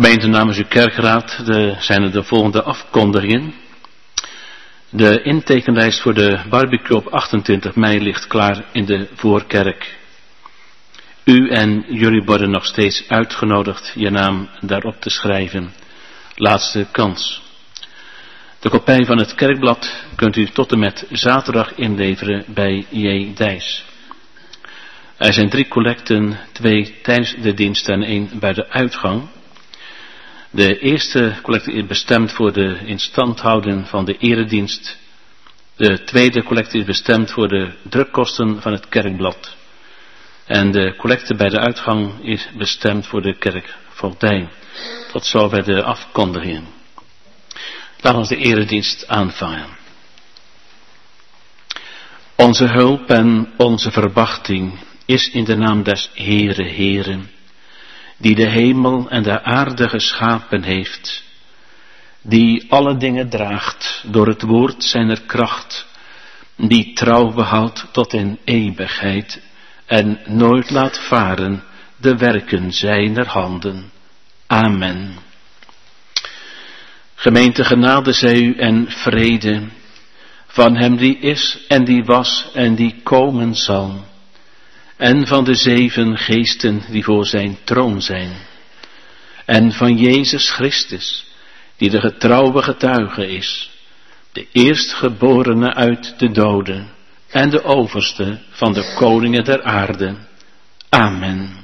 Gemeente namens uw kerkraad zijn er de volgende afkondigingen. De intekenlijst voor de barbecue op 28 mei ligt klaar in de voorkerk. U en jullie worden nog steeds uitgenodigd je naam daarop te schrijven. Laatste kans. De kopij van het kerkblad kunt u tot en met zaterdag inleveren bij J. Dijs. Er zijn 3 collecten, 2 tijdens de dienst en 1 bij de uitgang. De eerste collecte is bestemd voor de instandhouding van de eredienst. De tweede collecte is bestemd voor de drukkosten van het kerkblad. En de collecte bij de uitgang is bestemd voor de kerk Voogdij. Tot zover de afkondiging. Laten we de eredienst aanvangen. Onze hulp en onze verwachting is in de naam des Heeren, die de hemel en de aarde geschapen heeft, die alle dingen draagt door het woord zijner kracht, die trouw behoudt tot in eeuwigheid en nooit laat varen de werken zijner handen. Amen. Gemeente, genade zij u en vrede van hem die is en die was en die komen zal, en van de 7 geesten die voor zijn troon zijn, en van Jezus Christus, die de getrouwe getuige is, de eerstgeborene uit de doden en de overste van de koningen der aarde. Amen.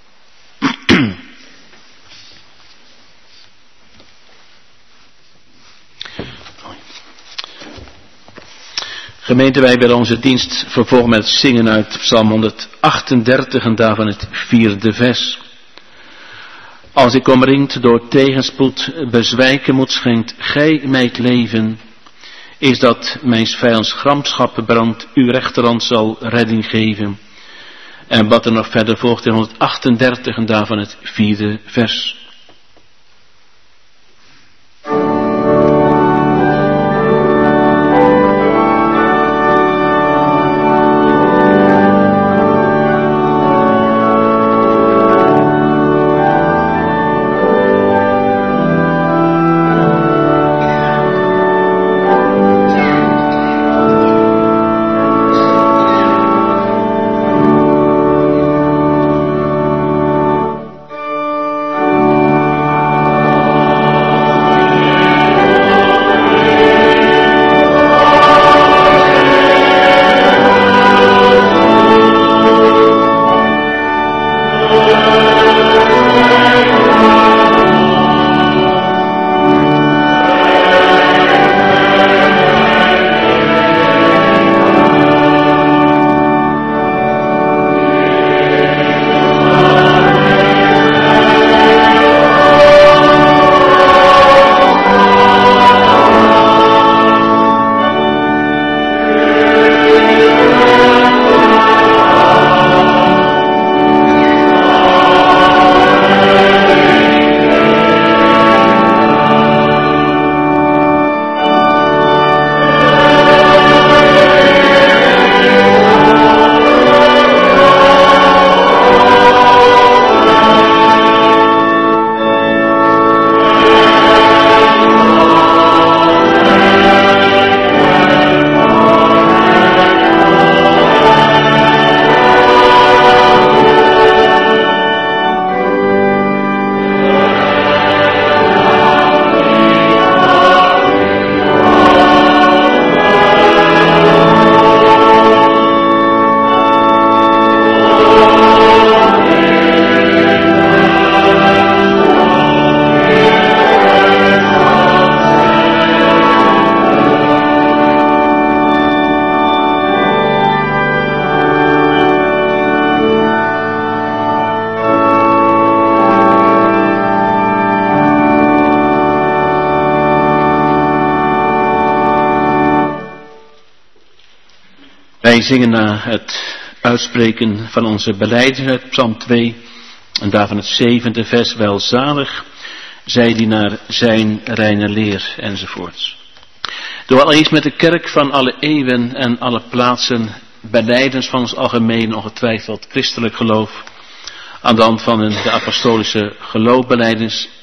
Gemeente, wij willen onze dienst vervolgen met het zingen uit Psalm 138 en daarvan het 4e vers. Als ik omringd door tegenspoed bezwijken moet, schenkt gij mij het leven. Is dat mijn vijands gramschap brandt, uw rechterhand zal redding geven. En wat er nog verder volgt in 138 en daarvan het 4e vers. Wij zingen na het uitspreken van onze belijdenis uit Psalm 2 en daarvan het 7e vers, welzalig zij die naar zijn reine leer enzovoorts. Door allereerst met de kerk van alle eeuwen en alle plaatsen belijdens van ons algemeen ongetwijfeld christelijk geloof aan de hand van de apostolische geloofbelijdens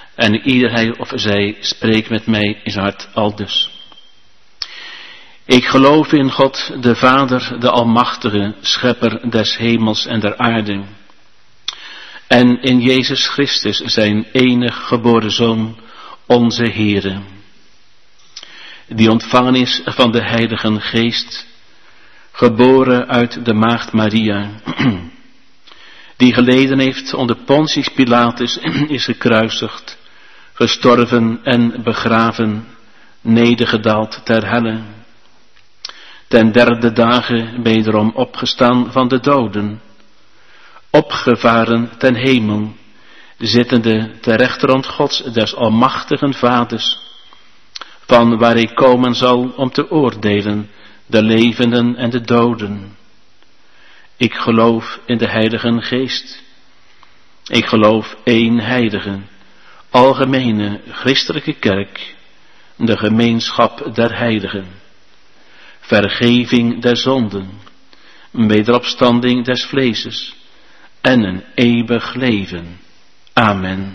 En ieder hij of zij spreekt met mij in zijn hart aldus. Ik geloof in God, de Vader, de Almachtige, Schepper des hemels en der aarde. En in Jezus Christus, zijn enig geboren Zoon, onze Heere, die ontvangen is van de Heilige Geest, geboren uit de Maagd Maria, die geleden heeft onder Pontius Pilatus, is gekruisigd, gestorven en begraven, nedergedaald ter helle. Ten derde dagen wederom opgestaan van de doden, opgevaren ten hemel, zittende ter rechterhand Gods des almachtigen Vaders, van waar hij komen zal om te oordelen de levenden en de doden. Ik geloof in de Heilige Geest. Ik geloof één heilige, algemene, christelijke kerk, de gemeenschap der heiligen, vergeving der zonden, wederopstanding des vleeses en een eeuwig leven. Amen.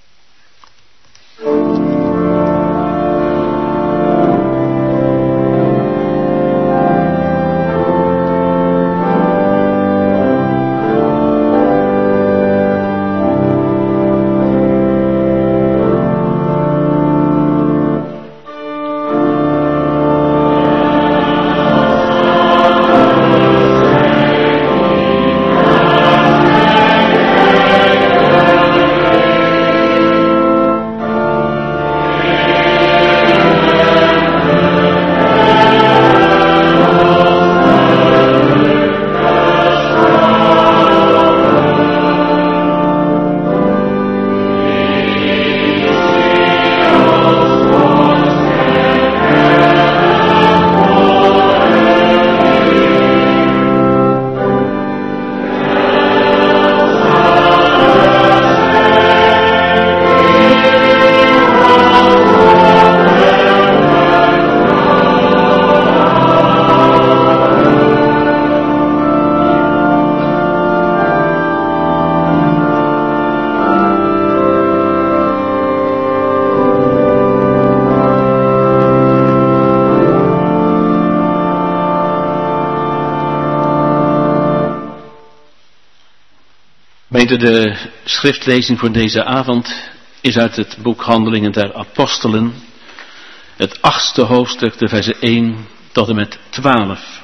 De schriftlezing voor deze avond is uit het boek Handelingen der Apostelen, het 8e hoofdstuk, de versen 1 tot en met 12.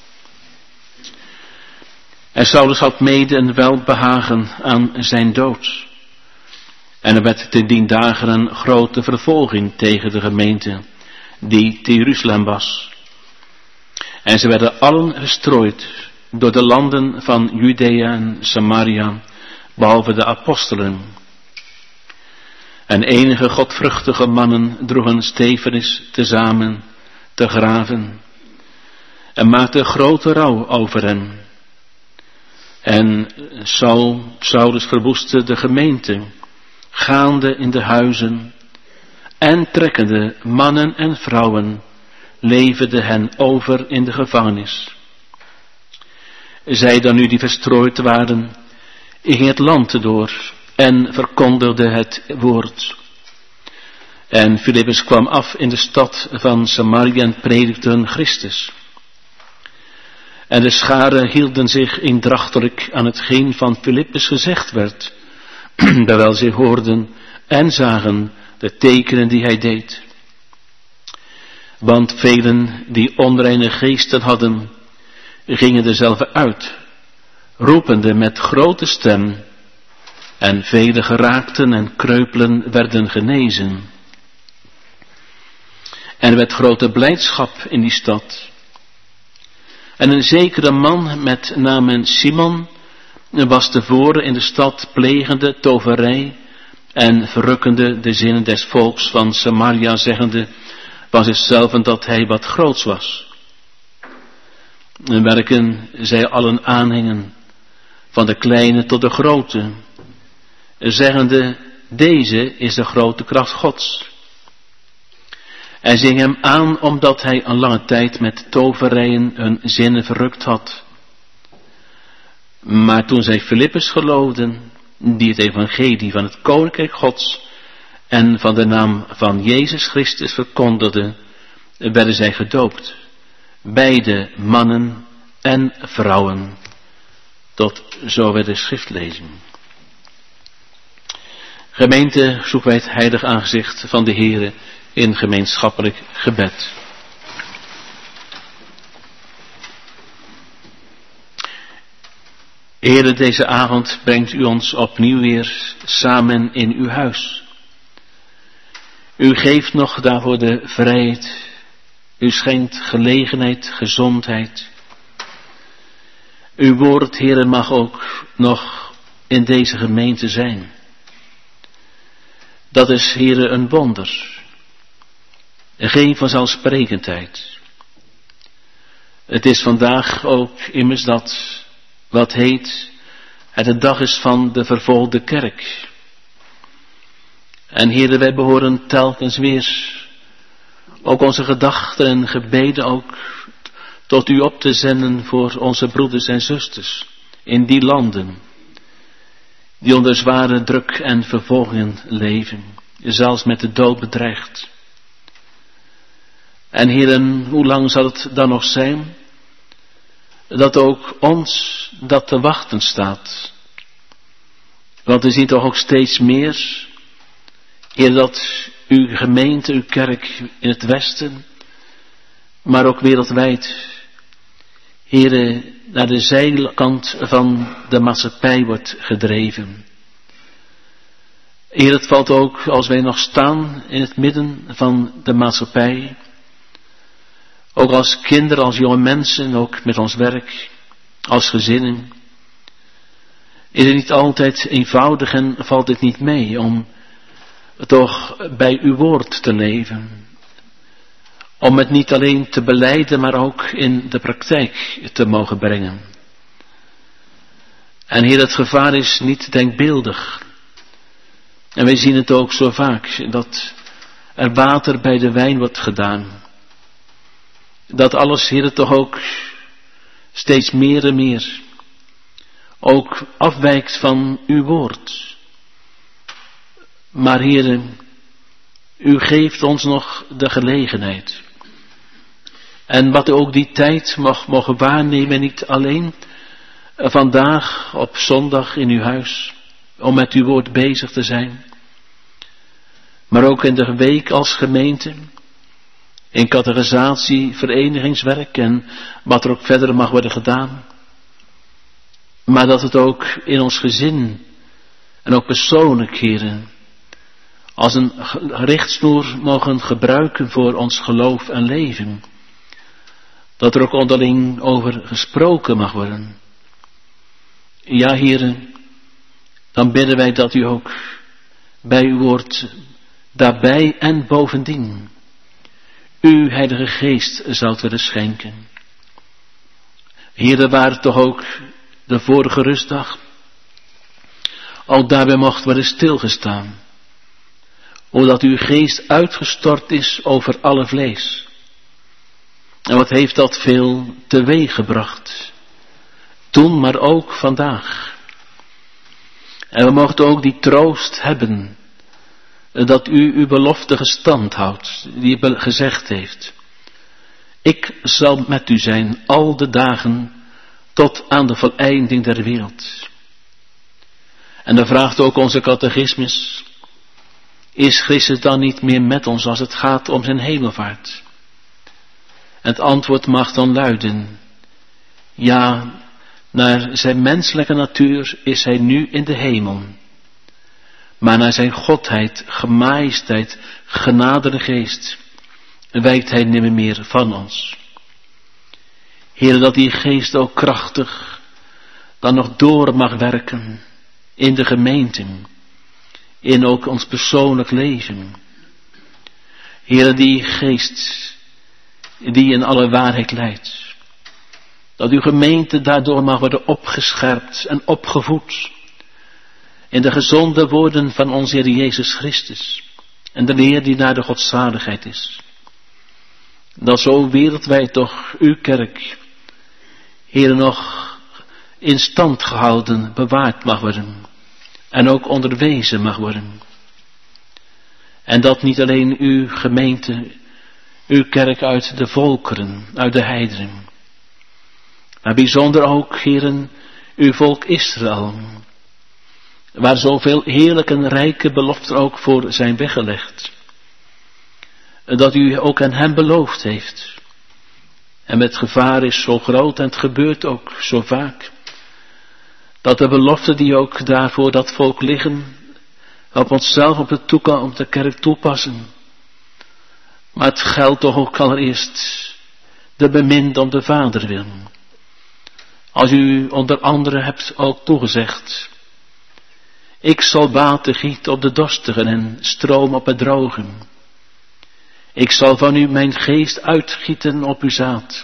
En Saulus had mede een welbehagen aan zijn dood. En er werd te dien dagen een grote vervolging tegen de gemeente die te Jeruzalem was. En ze werden allen gestrooid door de landen van Judea en Samaria, behalve de apostelen. En enige godvruchtige mannen droegen Stefanus tezamen te graven en maakten grote rouw over hem. En Saulus verwoestte de gemeente, gaande in de huizen en trekkende mannen en vrouwen, leverde hen over in de gevangenis. Zij dan nu die verstrooid waren, ging het land door en verkondigde het woord. En Filippus kwam af in de stad van Samaria en predikte hun Christus. En de scharen hielden zich eendrachtelijk aan hetgeen van Filippus gezegd werd, terwijl zij hoorden en zagen de tekenen die hij deed. Want velen die onreine geesten hadden, gingen dezelfde uit, roepende met grote stem, en vele geraakten en kreupelen werden genezen. En er werd grote blijdschap in die stad. En een zekere man met naam Simon was tevoren in de stad plegende toverij en verrukkende de zinnen des volks van Samaria, zeggende van zichzelf dat hij wat groots was. En werken zij allen aanhingen, van de kleine tot de grote, zeggende, deze is de grote kracht Gods. En zing hem aan, omdat hij een lange tijd met toverijen hun zinnen verrukt had. Maar toen zij Filippus geloofden, die het evangelie van het koninkrijk Gods en van de naam van Jezus Christus verkondigden, werden zij gedoopt. Beide mannen en vrouwen. Tot zover de schriftlezing. Gemeente, zoeken wij het heilig aangezicht van de Heere in gemeenschappelijk gebed. Heere, deze avond brengt u ons opnieuw weer samen in uw huis. U geeft nog daarvoor de vrijheid. U schenkt gelegenheid, gezondheid. Uw woord, Heere, mag ook nog in deze gemeente zijn. Dat is, Heere, een wonder. Geen vanzelfsprekendheid. Het is vandaag ook immers dat wat heet het de dag is van de vervolgde kerk. En Heere, wij behoren telkens weer ook onze gedachten en gebeden ook tot u op te zenden voor onze broeders en zusters in die landen die onder zware druk en vervolgingen leven, zelfs met de dood bedreigd. En Heeren, hoe lang zal het dan nog zijn dat ook ons dat te wachten staat? Want we zien toch ook steeds meer, Heer, dat uw gemeente, uw kerk in het Westen, maar ook wereldwijd, Heer, naar de zijkant van de maatschappij wordt gedreven. Heer, het valt ook als wij nog staan in het midden van de maatschappij, ook als kinderen, als jonge mensen, ook met ons werk, als gezinnen, is het niet altijd eenvoudig en valt het niet mee om toch bij uw woord te leven. Om het niet alleen te belijden, maar ook in de praktijk te mogen brengen. En Heer, het gevaar is niet denkbeeldig. En wij zien het ook zo vaak, dat er water bij de wijn wordt gedaan. Dat alles, Heer, toch ook steeds meer en meer ook afwijkt van uw woord. Maar Heer, u geeft ons nog de gelegenheid. En wat u ook die tijd mag mogen waarnemen, niet alleen vandaag op zondag in uw huis, om met uw woord bezig te zijn, maar ook in de week als gemeente, in catechisatie, verenigingswerk en wat er ook verder mag worden gedaan. Maar dat het ook in ons gezin en ook persoonlijk, Heren, als een richtsnoer mogen gebruiken voor ons geloof en leven. Dat er ook onderling over gesproken mag worden. Ja, Heren, dan bidden wij dat u ook bij uw woord daarbij en bovendien uw Heilige Geest zoudt willen schenken. Heren, waar toch ook de vorige rustdag ook daarbij mocht worden stilgestaan. Omdat uw geest uitgestort is over alle vlees. En wat heeft dat veel teweeg gebracht. Toen, maar ook vandaag. En we mochten ook die troost hebben. Dat u uw belofte gestand houdt. Die gezegd heeft. Ik zal met u zijn al de dagen tot aan de voleinding der wereld. En dan vraagt ook onze catechismus. Is Christus dan niet meer met ons als het gaat om zijn hemelvaart? En het antwoord mag dan luiden. Ja, naar zijn menselijke natuur is hij nu in de hemel. Maar naar zijn godheid, gemajesteit, genade geest, wijkt hij nimmer meer van ons. Heer, dat die geest ook krachtig dan nog door mag werken in de gemeente, in ook ons persoonlijk leven. Heer, die geest die in alle waarheid leidt, dat uw gemeente daardoor mag worden opgescherpt en opgevoed in de gezonde woorden van onze Heer Jezus Christus en de leer die naar de godzaligheid is. Dat zo wereldwijd toch uw kerk, Heer, nog in stand gehouden, bewaard mag worden en ook onderwezen mag worden. En dat niet alleen uw gemeente, uw kerk uit de volkeren, uit de heidenen. Maar bijzonder ook, Heeren, uw volk Israël. Waar zoveel heerlijke en rijke beloften ook voor zijn weggelegd. Dat u ook aan hem beloofd heeft. En het gevaar is zo groot en het gebeurt ook zo vaak. Dat de beloften die ook daarvoor dat volk liggen, op onszelf, op de toekomst, op de kerk toepassen. Maar het geldt toch ook allereerst de beminde om de Vader wil. Als u onder andere hebt ook toegezegd. Ik zal water gieten op de dorstigen en stroom op het drogen. Ik zal van u mijn geest uitgieten op uw zaad.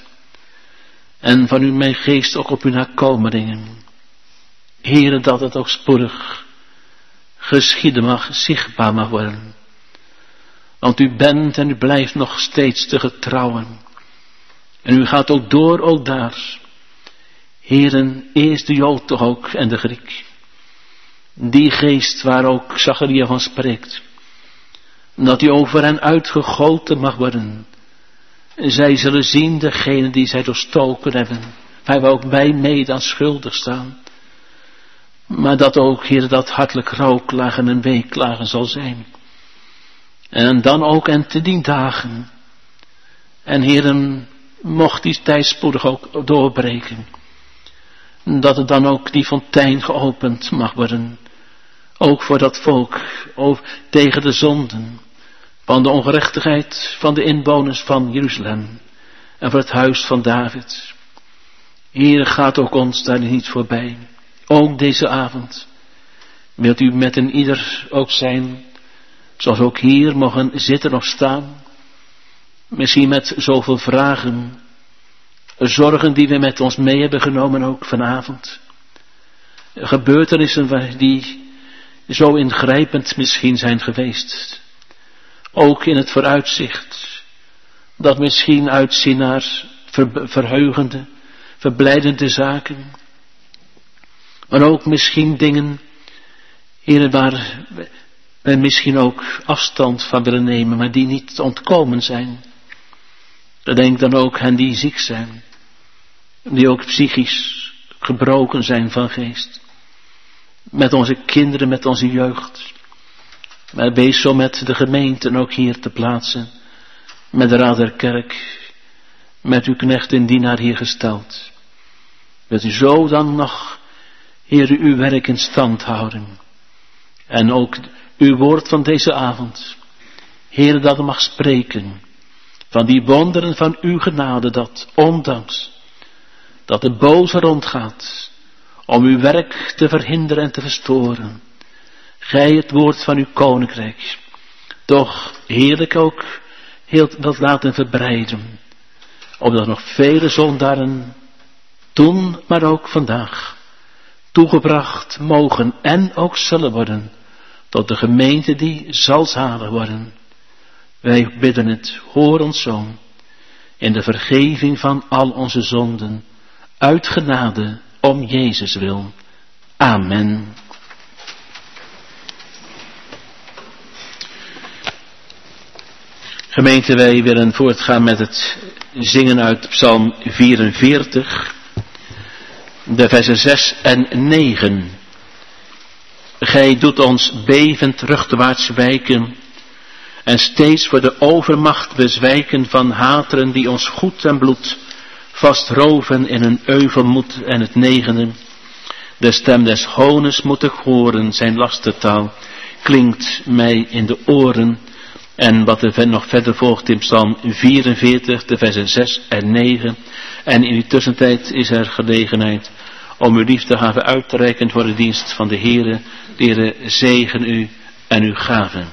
En van u mijn geest ook op uw nakomelingen. Heere, dat het ook spoedig geschieden mag, zichtbaar mag worden. Want u bent en u blijft nog steeds te getrouwen. En u gaat ook door, ook daar. Heeren, eerst de Jood toch ook en de Griek. Die geest waar ook Zacharia van spreekt. Dat die over hen uitgegoten mag worden. Zij zullen zien degene die zij doorstoken hebben. Waar we ook wij mede aan schuldig staan. Maar dat ook, Heer, dat hartelijk rouwklagen en weeklagen zal zijn. En dan ook en te dien dagen. En Heeren, mocht die tijd spoedig ook doorbreken. Dat er dan ook die fontein geopend mag worden. Ook voor dat volk, tegen de zonden. Van de ongerechtigheid van de inwoners van Jeruzalem. En voor het huis van David. Heer, gaat ook ons daar niet voorbij. Ook deze avond. Wilt u met een ieder ook zijn. Zoals ook hier mogen zitten of staan. Misschien met zoveel vragen. Zorgen die we met ons mee hebben genomen ook vanavond. Gebeurtenissen die zo ingrijpend misschien zijn geweest. Ook in het vooruitzicht. Dat misschien uitzien naar verheugende, verblijdende zaken. Maar ook misschien dingen, Heer, waar we misschien ook afstand van willen nemen, maar die niet te ontkomen zijn. Denk dan ook aan die ziek zijn. Die ook psychisch gebroken zijn van geest. Met onze kinderen, met onze jeugd. Maar wees zo met de gemeenten ook hier te plaatsen. Met de Raad der Kerk. Met uw knecht en dienaar hier gesteld. Wilt u zo dan nog, Heer, uw werk in stand houden. En ook uw woord van deze avond. Heer, dat mag spreken. Van die wonderen van uw genade, dat ondanks dat de boze rondgaat om uw werk te verhinderen en te verstoren, gij het woord van uw koninkrijk toch heerlijk ook heel wilt laten verbreiden, opdat nog vele zondaren toen, maar ook vandaag toegebracht mogen en ook zullen worden tot de gemeente die zal zalig worden. Wij bidden het, hoor ons Zoon, in de vergeving van al onze zonden, uit genade om Jezus wil. Amen. Gemeente, wij willen voortgaan met het zingen uit Psalm 44, de versen 6 en 9. Gij doet ons bevend rugwaarts wijken en steeds voor de overmacht bezwijken van hateren die ons goed en bloed vastroven in een euvelmoed. En het 9e. De stem des hones moet ik horen, zijn lastertaal klinkt mij in de oren. En wat er nog verder volgt in Psalm 44, de versen 6 en 9. En in die tussentijd is er gelegenheid om uw liefdegave uit te reiken voor de dienst van de Heere. De Heere zegen u en uw gaven.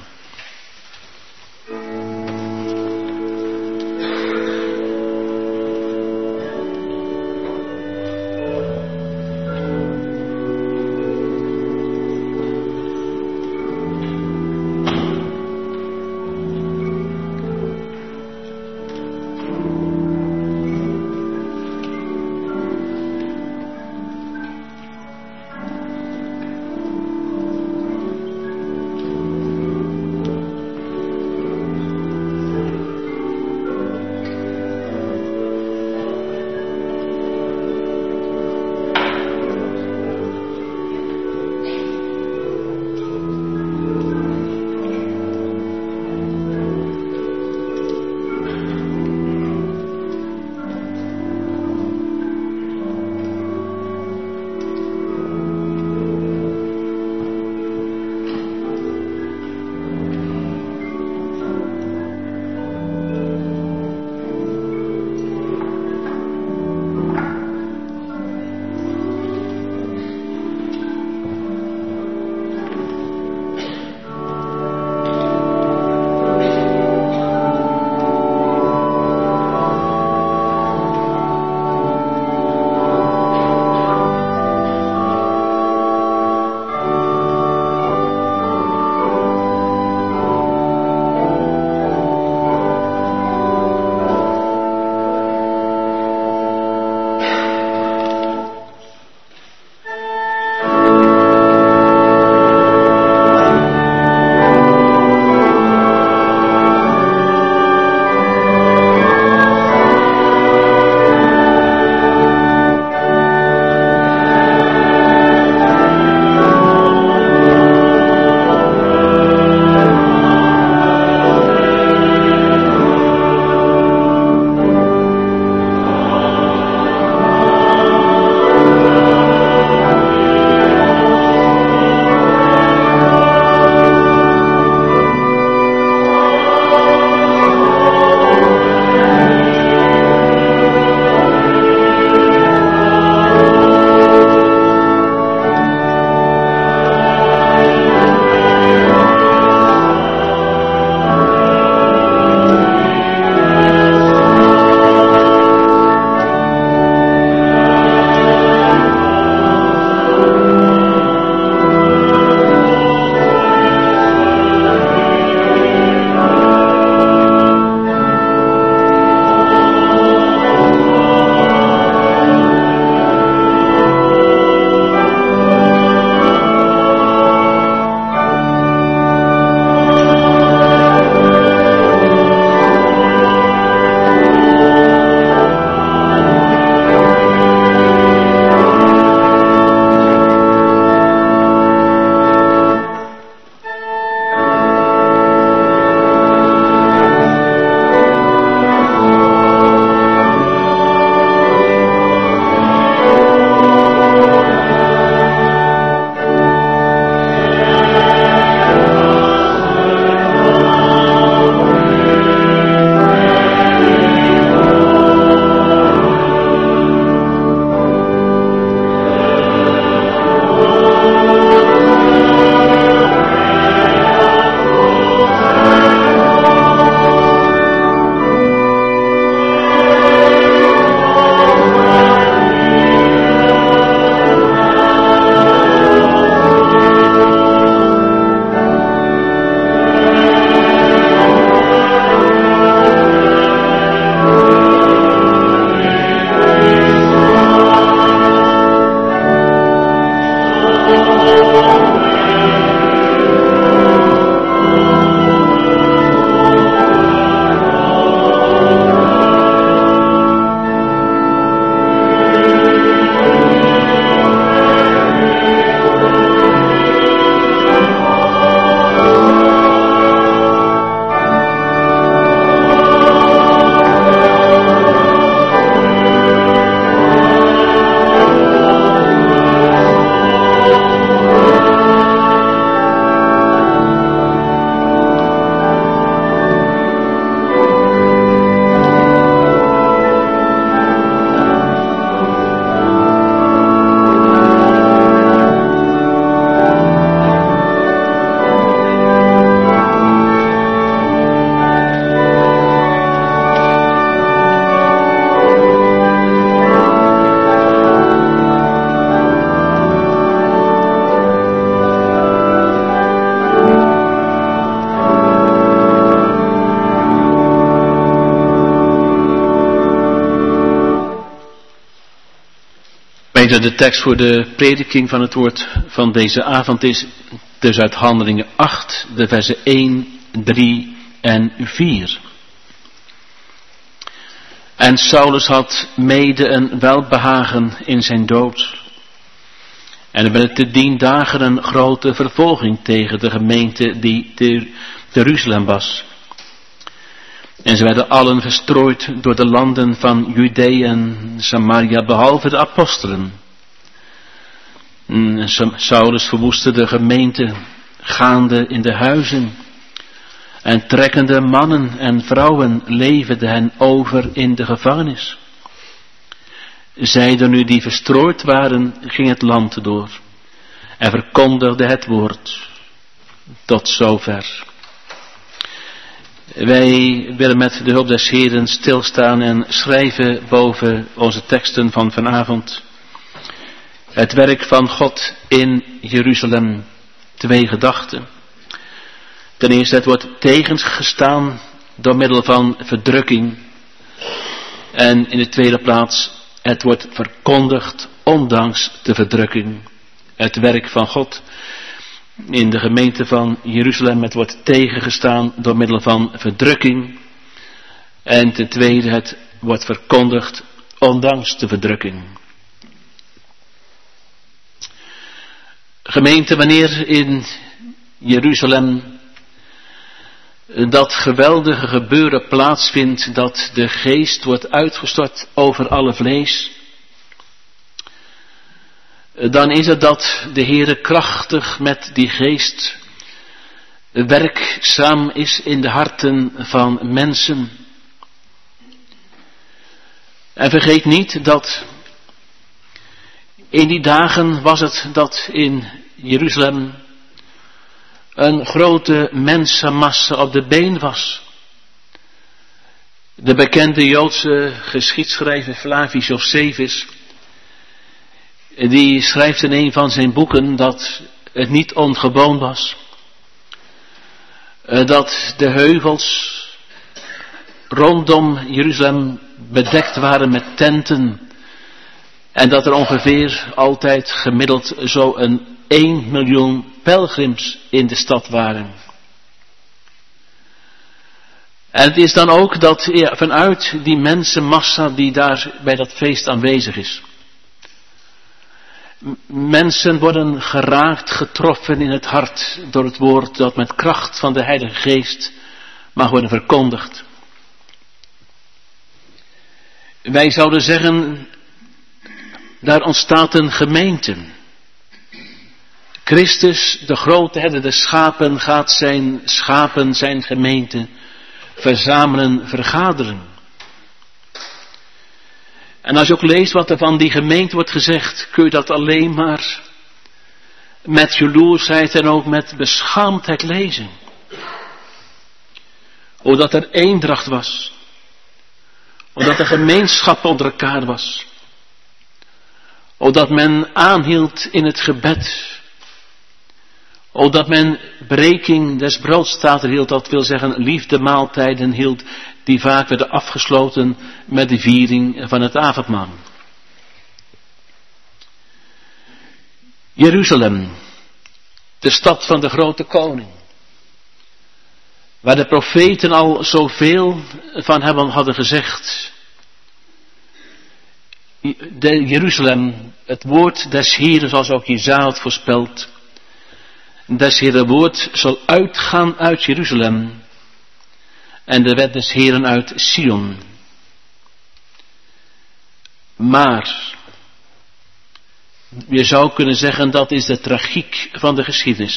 Gemeente, de tekst voor de prediking van het woord van deze avond is dus uit Handelingen 8, de versen 1, 3 en 4. En Saulus had mede een welbehagen in zijn dood. En er werd te 10 dagen een grote vervolging tegen de gemeente die te Jeruzalem was. En ze werden allen verstrooid door de landen van Judea en Samaria, behalve de apostelen. Saulus verwoestte de gemeente, gaande in de huizen. En trekkende mannen en vrouwen leverden hen over in de gevangenis. Zij nu die verstrooid waren, ging het land door en verkondigde het woord. Tot zover. Wij willen met de hulp des Heren stilstaan en schrijven boven onze teksten van vanavond. Het werk van God in Jeruzalem. 2 gedachten. Ten eerste, het wordt tegengestaan door middel van verdrukking. En in de tweede plaats, het wordt verkondigd ondanks de verdrukking. Het werk van God in de gemeente van Jeruzalem, het wordt tegengestaan door middel van verdrukking. En ten tweede, het wordt verkondigd ondanks de verdrukking. Gemeente, wanneer in Jeruzalem dat geweldige gebeuren plaatsvindt, dat de geest wordt uitgestort over alle vlees, dan is het dat de Heere krachtig met die geest werkzaam is in de harten van mensen. En vergeet niet dat in die dagen was het dat in Jeruzalem een grote mensenmassa op de been was. De bekende Joodse geschiedschrijver Flavius Josephus, die schrijft in een van zijn boeken dat het niet ongewoon was dat de heuvels rondom Jeruzalem bedekt waren met tenten en dat er ongeveer altijd gemiddeld zo'n 1 miljoen pelgrims in de stad waren. En het is dan ook dat vanuit die mensenmassa die daar bij dat feest aanwezig is, mensen worden geraakt, getroffen in het hart door het woord dat met kracht van de Heilige Geest mag worden verkondigd. Wij zouden zeggen, daar ontstaat een gemeente. Christus, de grote herder der schapen, gaat zijn schapen, zijn gemeente, verzamelen, vergaderen. En als je ook leest wat er van die gemeente wordt gezegd, kun je dat alleen maar met jaloersheid en ook met beschaamdheid lezen. Hoe dat er eendracht was. Hoe dat er gemeenschap onder elkaar was. Hoe dat men aanhield in het gebed. Hoe dat men breking des broodstaten hield, dat wil zeggen liefdemaaltijden hield, die vaak werden afgesloten met de viering van het avondmaal. Jeruzalem, de stad van de grote koning, waar de profeten al zoveel van hadden gezegd. Jeruzalem, het woord des Heren, zoals ook Jesaja had voorspeld. Des Heren woord zal uitgaan uit Jeruzalem en de wet des Heren uit Sion. Maar je zou kunnen zeggen, dat is de tragiek van de geschiedenis.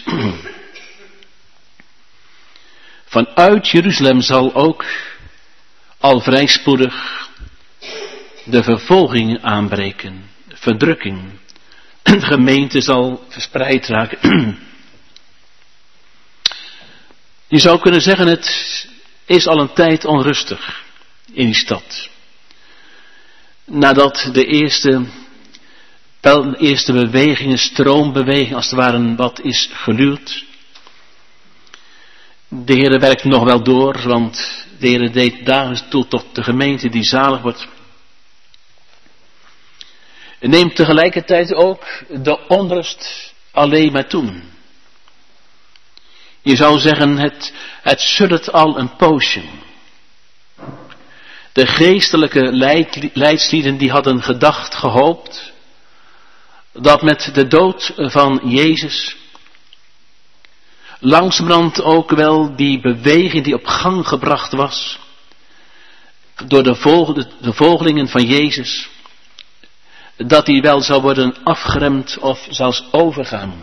Vanuit Jeruzalem zal ook al vrij spoedig de vervolging aanbreken, verdrukking. De gemeente zal verspreid raken. Je zou kunnen zeggen, het is al een tijd onrustig in die stad. Nadat de eerste bewegingen, stroombeweging als het ware wat is geluwd. De Heer werkt nog wel door, want de Heer deed dagen toe tot de gemeente die zalig wordt. neemt tegelijkertijd ook de onrust alleen maar toe. Je zou zeggen, het suddert al een poosje. De geestelijke leidslieden die hadden gedacht, gehoopt, dat met de dood van Jezus langzamerhand ook wel die beweging die op gang gebracht was door de volgelingen van Jezus, dat die wel zou worden afgeremd of zelfs overgaan.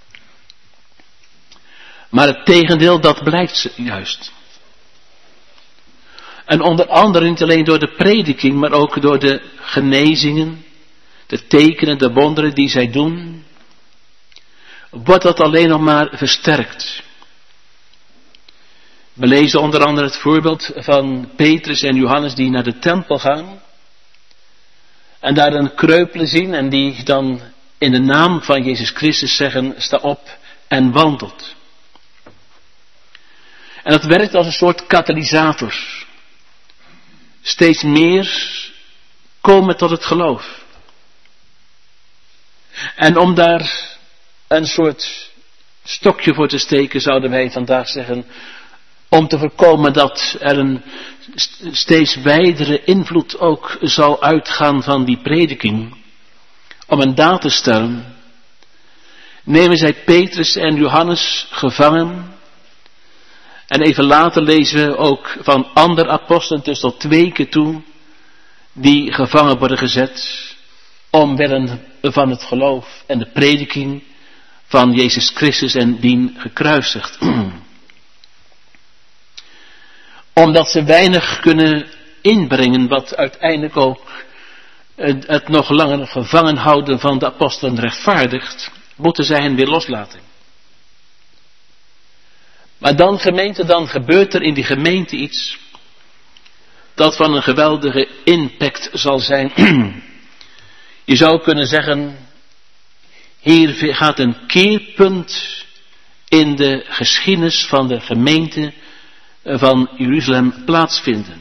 Maar het tegendeel, dat blijkt juist. En onder andere niet alleen door de prediking, maar ook door de genezingen, de tekenen, de wonderen die zij doen, wordt dat alleen nog maar versterkt. We lezen onder andere het voorbeeld van Petrus en Johannes die naar de tempel gaan en daar een kreupele zien en die dan in de naam van Jezus Christus zeggen, sta op en wandelt. En dat werkt als een soort katalysator. Steeds meer komen tot het geloof. En om daar een soort stokje voor te steken, zouden wij vandaag zeggen, om te voorkomen dat er een steeds wijdere invloed ook zou uitgaan van die prediking, om een daad te stellen, nemen zij Petrus en Johannes gevangen. En even later lezen we ook van andere apostelen, dus tot 2 keer toe, die gevangen worden gezet, omwille van het geloof en de prediking van Jezus Christus en dien gekruisigd. Omdat ze weinig kunnen inbrengen, wat uiteindelijk ook het nog langer gevangen houden van de apostelen rechtvaardigt, moeten zij hen weer loslaten. Maar dan gemeente, dan gebeurt er in die gemeente iets dat van een geweldige impact zal zijn. Je zou kunnen zeggen, hier gaat een keerpunt in de geschiedenis van de gemeente van Jeruzalem plaatsvinden.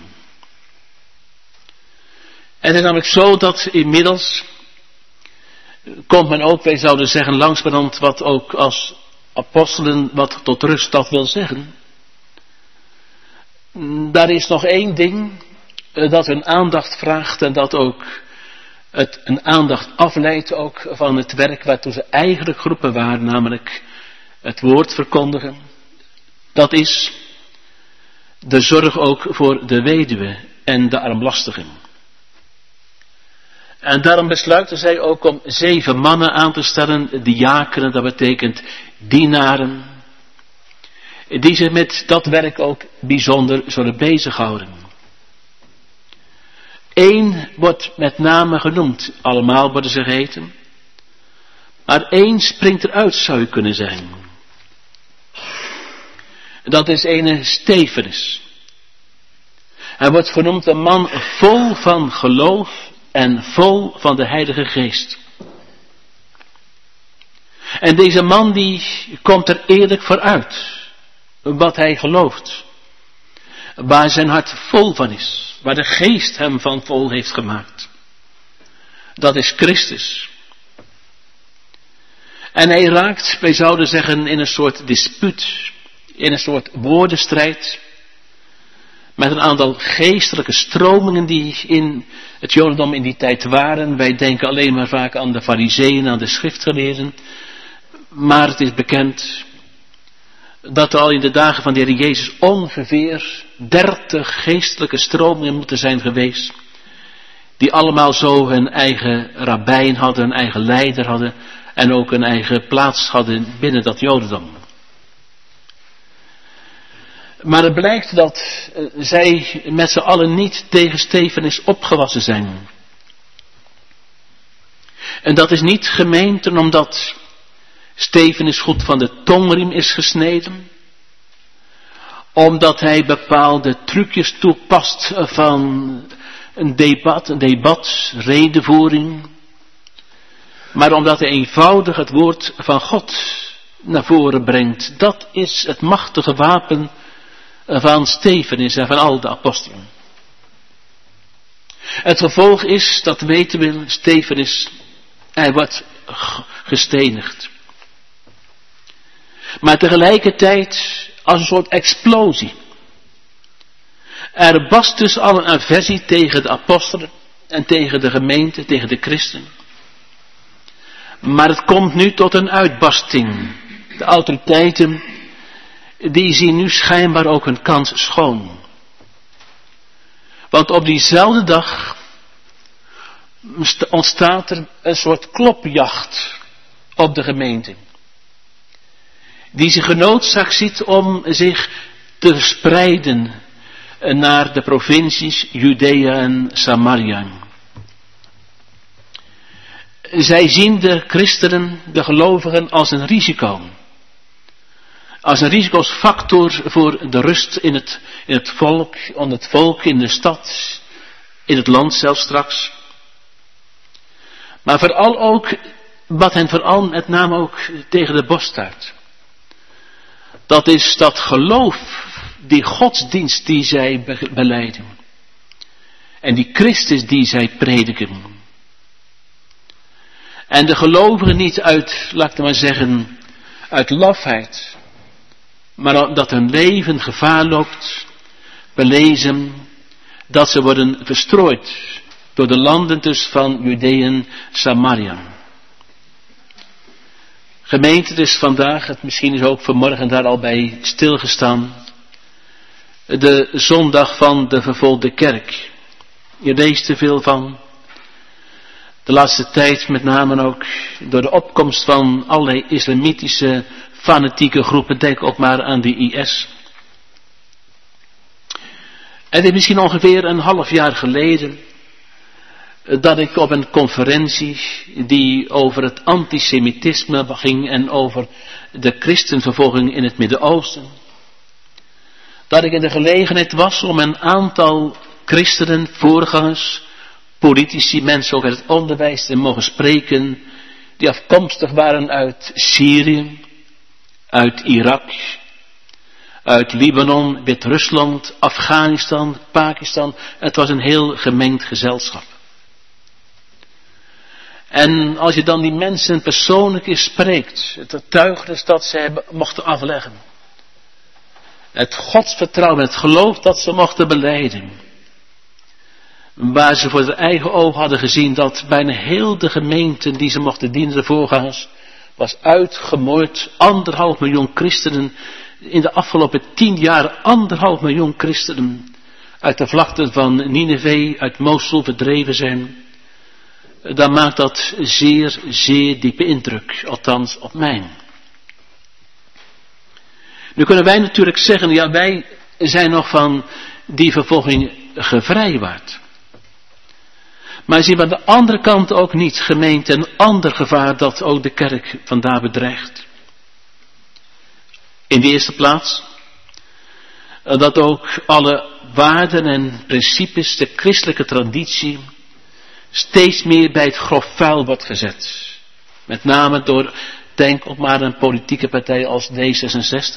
Het is namelijk zo dat inmiddels komt men ook, wij zouden zeggen, langzamerhand wat ook als apostelen wat tot rust dat wil zeggen. Daar is nog één ding dat hun aandacht vraagt en dat ook het een aandacht afleidt ook van het werk waartoe ze eigenlijk geroepen waren, namelijk het woord verkondigen. Dat is de zorg ook voor de weduwe en de armlastigen. En daarom besluiten zij ook om 7 mannen aan te stellen, diakenen, dat betekent dienaren, die zich met dat werk ook bijzonder zullen bezighouden. 1 wordt met name genoemd, allemaal worden ze geheten, maar 1 springt eruit, zou je kunnen zijn. Dat is ene Stefanus. Hij wordt genoemd een man vol van geloof en vol van de Heilige Geest. En deze man die komt er eerlijk voor uit, wat hij gelooft, waar zijn hart vol van is, waar de Geest hem van vol heeft gemaakt. Dat is Christus. En hij raakt, wij zouden zeggen, in een soort dispuut, in een soort woordenstrijd, met een aantal geestelijke stromingen die in het Jodendom in die tijd waren. Wij denken alleen maar vaak aan de Farizeeën, aan de schriftgeleerden. Maar het is bekend dat er al in de dagen van de Heer Jezus ongeveer 30 geestelijke stromingen moeten zijn geweest. Die allemaal zo hun eigen rabbijn hadden, een eigen leider hadden en ook een eigen plaats hadden binnen dat Jodendom. Maar het blijkt dat zij met z'n allen niet tegen Stefanus opgewassen zijn. En dat is niet gemeenten omdat Stefanus goed van de tongriem is gesneden. Omdat hij bepaalde trucjes toepast van een debat, redevoering. Maar omdat hij eenvoudig het woord van God naar voren brengt. Dat is het machtige wapen van Stefanus en van al de apostelen. Het gevolg is, dat weten we, Stefanus Hij wordt gestenigd. Maar tegelijkertijd als een soort explosie. Er was dus al een aversie tegen de apostelen en tegen de gemeente, tegen de christenen. Maar het komt nu tot een uitbarsting. De autoriteiten, die zien nu schijnbaar ook hun kans schoon. Want op diezelfde dag ontstaat er een soort klopjacht op de gemeente. Die zich genoodzaakt ziet om zich te verspreiden naar de provincies Judea en Samaria. Zij zien de christenen, de gelovigen, als een risico. Als een risicosfactor voor de rust in het volk, in de stad, in het land zelfs straks. Maar vooral ook, wat hen vooral met name ook tegen de borst stuit. Dat is dat geloof, die godsdienst die zij belijden. En die Christus die zij prediken. En de gelovigen niet uit, laat ik maar zeggen, uit lafheid. Maar dat hun leven gevaar loopt, belezen, dat ze worden verstrooid door de landen dus van Judea en Samaria. Gemeente, dus vandaag, het misschien is ook vanmorgen daar al bij stilgestaan, de zondag van de vervolgde kerk. Je leest er veel van. De laatste tijd met name ook door de opkomst van allerlei islamitische fanatieke groepen, denk ook maar aan de IS. En het is misschien ongeveer een half jaar geleden dat ik op een conferentie die over het antisemitisme ging en over de christenvervolging in het Midden-Oosten, dat ik in de gelegenheid was om een aantal christenen, voorgangers, politici, mensen ook uit het onderwijs te mogen spreken, die afkomstig waren uit Syrië, uit Irak, uit Libanon, Wit-Rusland, Afghanistan, Pakistan. Het was een heel gemengd gezelschap. En als je dan die mensen persoonlijk eens spreekt, het getuigenis dat ze mochten afleggen, het godsvertrouwen, het geloof dat ze mochten belijden, waar ze voor hun eigen ogen hadden gezien dat bijna heel de gemeente die ze mochten dienen, de voorgangers, was uitgemoord. 1,5 miljoen christenen, in de afgelopen 10 jaar 1,5 miljoen christenen uit de vlakten van Nineveh, uit Mosul verdreven zijn. Dan maakt dat zeer, zeer diepe indruk, althans op mij. Nu kunnen wij natuurlijk zeggen, ja, wij zijn nog van die vervolging gevrijwaard. Maar zien we aan de andere kant ook niet, gemeente, een ander gevaar dat ook de kerk vandaag bedreigt. In de eerste plaats, dat ook alle waarden en principes, de christelijke traditie, steeds meer bij het grof vuil wordt gezet. Met name door, denk ook maar een politieke partij als D66.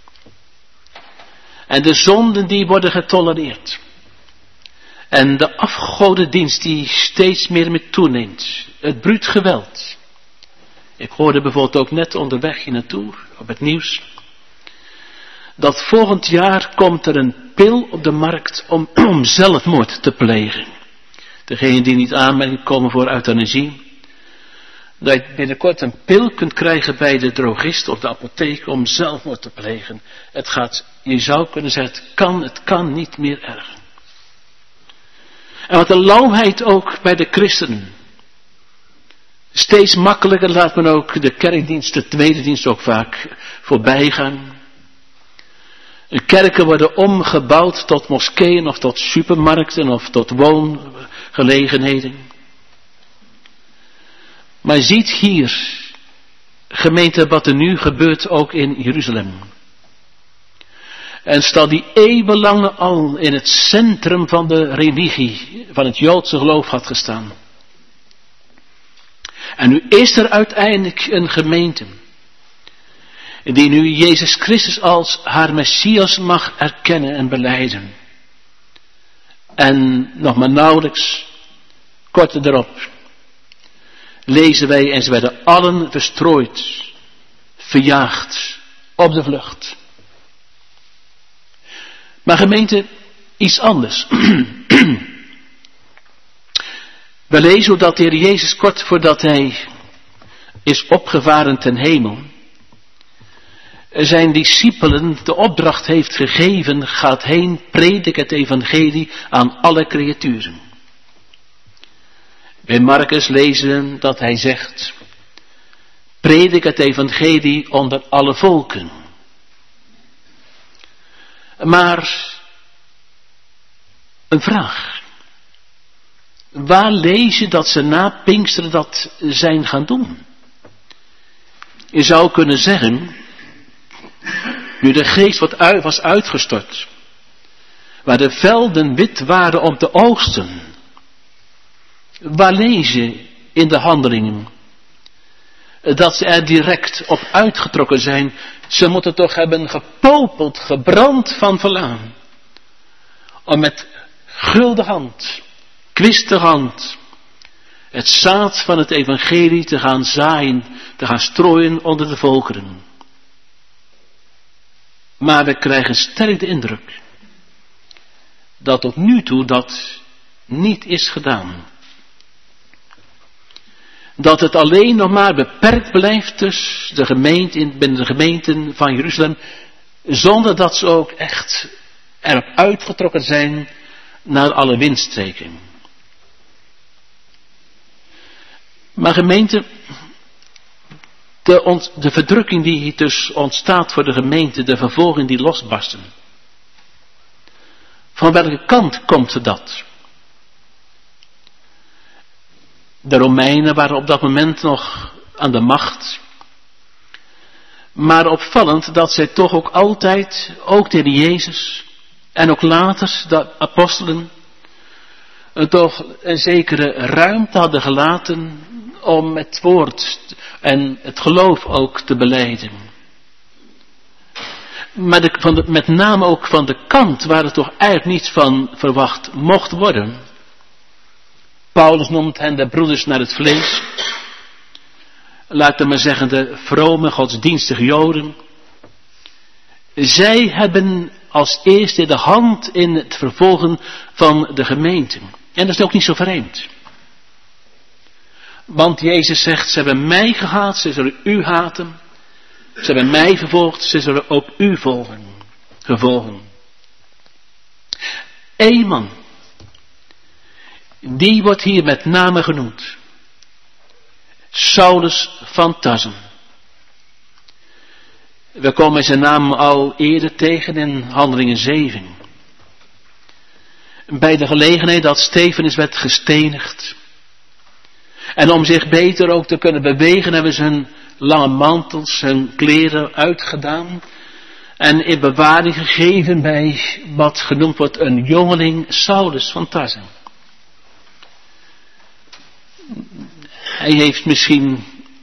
En de zonden die worden getolereerd. En de afgodendienst die steeds meer met toeneemt. Het bruut geweld. Ik hoorde bijvoorbeeld ook net onderweg hier naartoe, op het nieuws, dat volgend jaar komt er een pil op de markt om zelfmoord te plegen. Degenen die niet aanmerking komen voor euthanasie, dat je binnenkort een pil kunt krijgen bij de drogist of de apotheek om zelfmoord te plegen. Je zou kunnen zeggen, het kan niet meer erger. En wat de lauwheid ook bij de christenen. Steeds makkelijker laat men ook de kerkdienst, de tweede dienst ook vaak voorbij gaan. Kerken worden omgebouwd tot moskeeën of tot supermarkten of tot woongelegenheden. Maar ziet hier, gemeente, wat er nu gebeurt ook in Jeruzalem. Een stad die eeuwenlang al in het centrum van de religie, van het Joodse geloof had gestaan. En nu is er uiteindelijk een gemeente, die nu Jezus Christus als haar Messias mag erkennen en belijden. En nog maar nauwelijks, kort erop, lezen wij, en ze werden allen verstrooid, verjaagd, op de vlucht. Maar gemeente, iets anders. We lezen hoe dat de Heer Jezus kort voordat hij is opgevaren ten hemel, zijn discipelen de opdracht heeft gegeven, gaat heen, predik het evangelie aan alle creaturen. Bij Marcus lezen we dat hij zegt, predik het evangelie onder alle volken. Maar een vraag. Waar lees je dat ze na Pinksteren dat zijn gaan doen? Je zou kunnen zeggen, nu de geest was uitgestort, waar de velden wit waren om te oogsten. Waar lees je in de handelingen dat ze er direct op uitgetrokken zijn? Ze moeten toch hebben gepopeld, gebrand van verlangen, om met gulden hand, kwistige hand, het zaad van het evangelie te gaan zaaien, te gaan strooien onder de volkeren. Maar we krijgen sterk de indruk dat tot nu toe dat niet is gedaan. Dat het alleen nog maar beperkt blijft tussen de gemeente, binnen de gemeenten van Jeruzalem, zonder dat ze ook echt erop uitgetrokken zijn naar alle windstreken. Maar gemeente, de verdrukking die hier dus ontstaat voor de gemeente, de vervolging die losbarsten. Van welke kant komt dat? De Romeinen waren op dat moment nog aan de macht. Maar opvallend dat zij toch ook altijd, ook tegen Jezus en ook later de apostelen, toch een zekere ruimte hadden gelaten om het woord en het geloof ook te belijden. Maar met name ook van de kant waar er toch eigenlijk niets van verwacht mocht worden. Paulus noemt hen de broeders naar het vlees. Laat maar zeggen, de vrome godsdienstige Joden. Zij hebben als eerste de hand in het vervolgen van de gemeente. En dat is ook niet zo vreemd. Want Jezus zegt, ze hebben mij gehaat, ze zullen u haten. Ze hebben mij vervolgd, ze zullen ook u gevolgen. Eén man, die wordt hier met name genoemd. Saulus van Tarsen. We komen zijn naam al eerder tegen in Handelingen 7. Bij de gelegenheid dat Stefanus werd gestenigd. En om zich beter ook te kunnen bewegen, hebben ze hun lange mantels, hun kleren uitgedaan. En in bewaring gegeven bij wat genoemd wordt een jongeling, Saulus van Tarsen. Hij heeft misschien,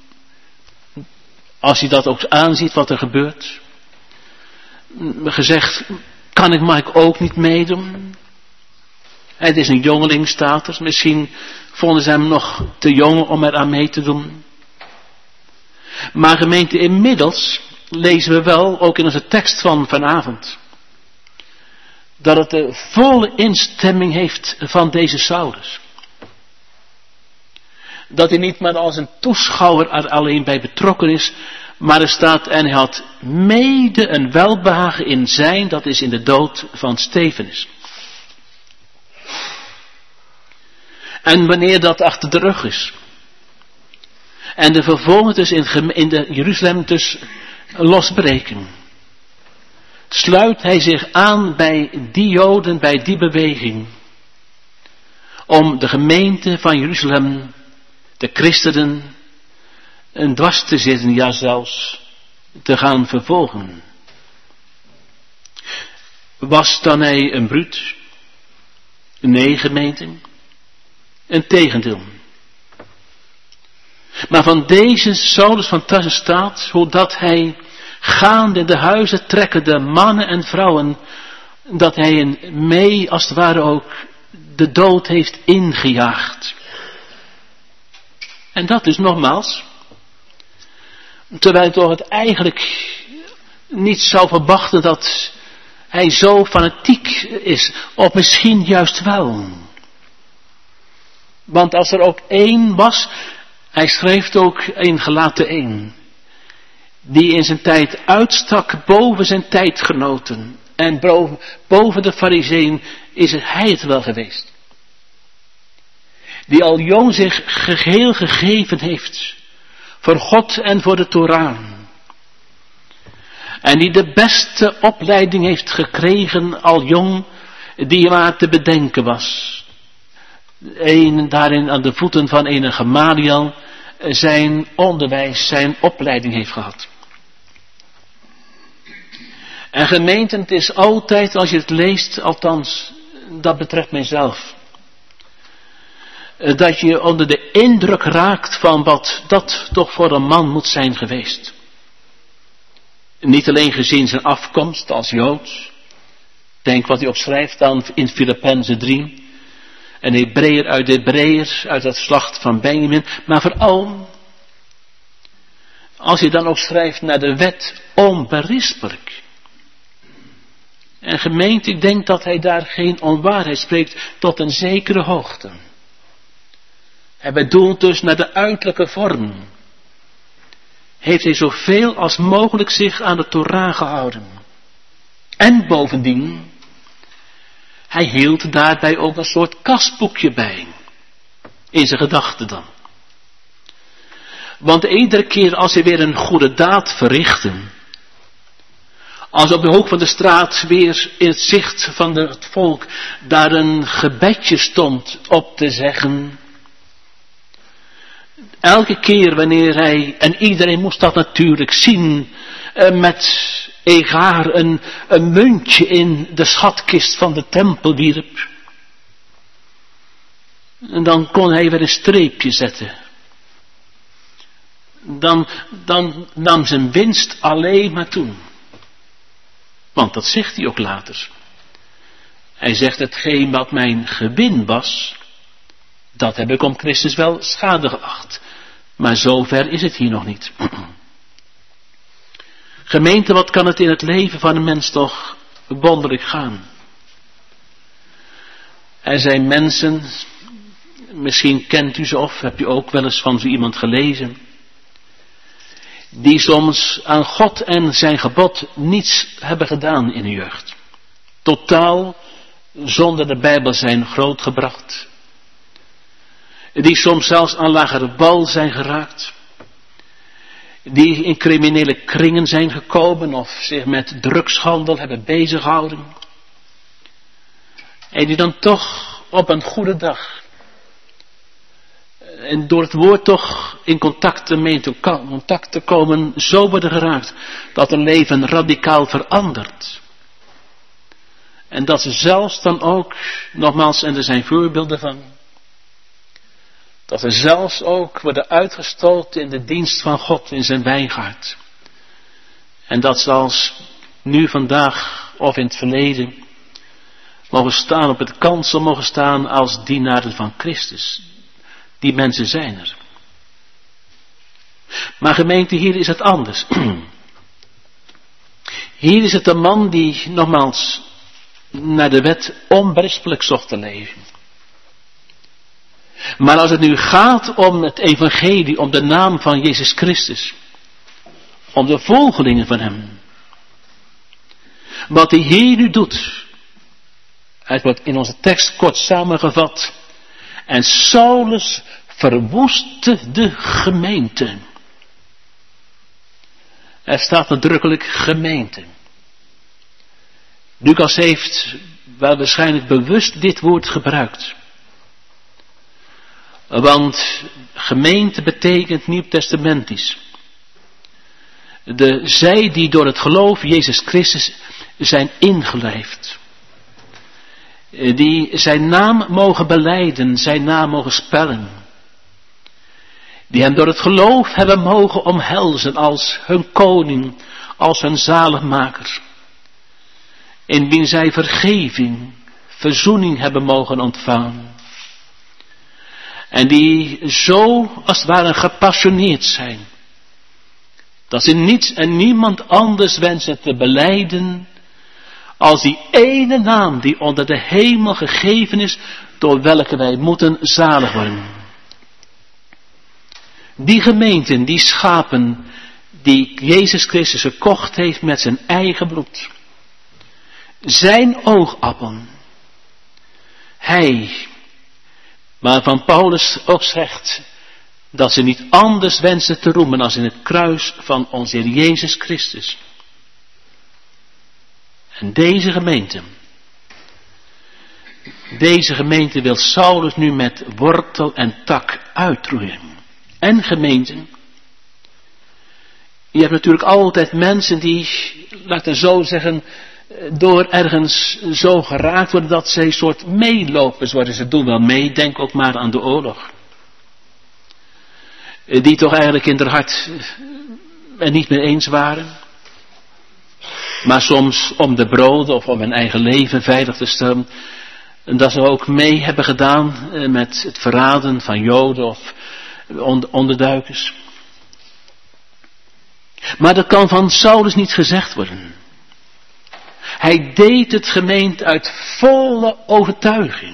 als hij dat ook aanziet wat er gebeurt, gezegd, mag ik ook niet meedoen? Het is een jongeling, staat er. Misschien vonden ze hem nog te jong om eraan mee te doen. Maar gemeente, inmiddels lezen we wel, ook in onze tekst van vanavond, dat het de volle instemming heeft van deze Saulus. Dat hij niet maar als een toeschouwer er alleen bij betrokken is, maar er staat, en hij had mede een welbehagen in zijn, dat is in de dood van Stefanus. En wanneer dat achter de rug is, en de vervolging dus in de Jeruzalem dus losbreken, sluit hij zich aan bij die Joden, bij die beweging, om de gemeente van Jeruzalem, de christenen, een dwars te zitten, ja zelfs te gaan vervolgen. Was dan hij een bruut? Nee, gemeente. Een tegendeel. Maar van deze Saulus van Tarsen staat, hoe dat hij gaande in de huizen trekkende mannen en vrouwen, dat hij hen mee als het ware ook de dood heeft ingejaagd. En dat is nogmaals, terwijl je toch het eigenlijk niet zou verwachten dat hij zo fanatiek is, of misschien juist wel. Want als er ook één was, hij schrijft ook in Galaten 1, die in zijn tijd uitstak boven zijn tijdgenoten en boven de Farizeeën, is hij het wel geweest. Die al jong zich geheel gegeven heeft voor God en voor de Torah. En die de beste opleiding heeft gekregen al jong, die maar te bedenken was. Daarin aan de voeten van een Gamaliel zijn onderwijs, zijn opleiding heeft gehad. En gemeenten, het is altijd, als je het leest, althans, dat betreft mijzelf, dat je onder de indruk raakt van wat dat toch voor een man moet zijn geweest. Niet alleen gezien zijn afkomst als Joods. Denk wat hij opschrijft dan in Filippenzen 3. Een Hebreeër uit de Hebreeërs, uit het slacht van Benjamin. Maar vooral, als hij dan ook schrijft naar de wet onberispelijk. En gemeente, ik denk dat hij daar geen onwaarheid spreekt tot een zekere hoogte. Hij bedoelt dus naar de uiterlijke vorm. Heeft hij zoveel als mogelijk zich aan de Torah gehouden. En bovendien, hij hield daarbij ook een soort kasboekje bij. In zijn gedachten dan. Want iedere keer als hij weer een goede daad verrichtte, als op de hoek van de straat weer in het zicht van het volk daar een gebedje stond op te zeggen. Elke keer wanneer hij, en iedereen moest dat natuurlijk zien, met egaar een muntje in de schatkist van de tempel wierp. En dan kon hij weer een streepje zetten. Dan nam zijn winst alleen maar toe. Want dat zegt hij ook later. Hij zegt, hetgeen wat mijn gewin was, dat heb ik om Christus wel schade geacht. Maar zover is het hier nog niet. Gemeente, wat kan het in het leven van een mens toch wonderlijk gaan? Er zijn mensen, misschien kent u ze of heb je ook wel eens van zo iemand gelezen, die soms aan God en zijn gebod niets hebben gedaan in hun jeugd. Totaal zonder de Bijbel zijn grootgebracht. Die soms zelfs aan lagere wal zijn geraakt. Die in criminele kringen zijn gekomen of zich met drugshandel hebben bezighouden. En die dan toch op een goede dag en door het woord toch in contact te komen, zo worden geraakt dat een leven radicaal verandert. En dat ze zelfs dan ook, nogmaals, en er zijn voorbeelden van, dat ze zelfs ook worden uitgestoten in de dienst van God in zijn wijngaard. En dat ze als nu vandaag of in het verleden mogen staan, op het kansel mogen staan als dienaren van Christus. Die mensen zijn er. Maar gemeente, hier is het anders. Hier is het een man die nogmaals naar de wet onberispelijk zocht te leven. Maar als het nu gaat om het evangelie, om de naam van Jezus Christus, om de volgelingen van hem, wat hij hier nu doet, het wordt in onze tekst kort samengevat, en Saulus verwoestte de gemeente. Er staat nadrukkelijk gemeente. Lucas heeft wel waarschijnlijk bewust dit woord gebruikt. Want gemeente betekent nieuwtestamentisch. Zij die door het geloof Jezus Christus zijn ingelijfd. Die zijn naam mogen belijden, zijn naam mogen spellen. Die hem door het geloof hebben mogen omhelzen als hun koning, als hun zaligmaker. In wie zij vergeving, verzoening hebben mogen ontvangen. En die zo als het ware gepassioneerd zijn. Dat ze niets en niemand anders wensen te belijden als die ene naam die onder de hemel gegeven is, door welke wij moeten zalig worden. Die gemeenten, die schapen, die Jezus Christus gekocht heeft met zijn eigen bloed. Zijn oogappel. Hij, waarvan Paulus ook zegt, dat ze niet anders wensen te roemen als in het kruis van onze Heer Jezus Christus. En deze gemeente wil Saulus nu met wortel en tak uitroeien. En gemeenten, je hebt natuurlijk altijd mensen die, laten we zo zeggen, door ergens zo geraakt worden dat zij een soort meelopers worden. Ze doen wel mee, denk ook maar aan de oorlog. Die toch eigenlijk in haar hart er niet mee eens waren. Maar soms om de broden of om hun eigen leven veilig te stellen. Dat ze ook mee hebben gedaan met het verraden van Joden of onderduikers. Maar dat kan van Saulus niet gezegd worden. Hij deed het gemeente uit volle overtuiging.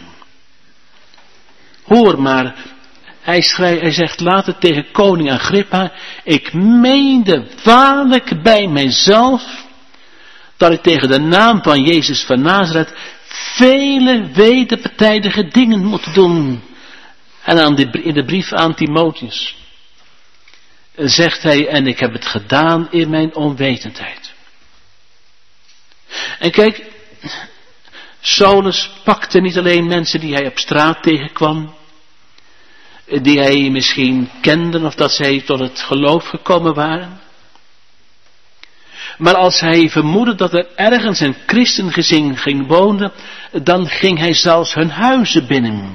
Hoor maar, hij zegt later tegen koning Agrippa, ik meende waarlijk bij mijzelf dat ik tegen de naam van Jezus van Nazareth vele wederpartijdige dingen moet doen. En in de brief aan Timotheus zegt hij, en ik heb het gedaan in mijn onwetendheid. En kijk, Saulus pakte niet alleen mensen die hij op straat tegenkwam, die hij misschien kende of dat zij tot het geloof gekomen waren. Maar als hij vermoedde dat er ergens een christengezin ging wonen, dan ging hij zelfs hun huizen binnen.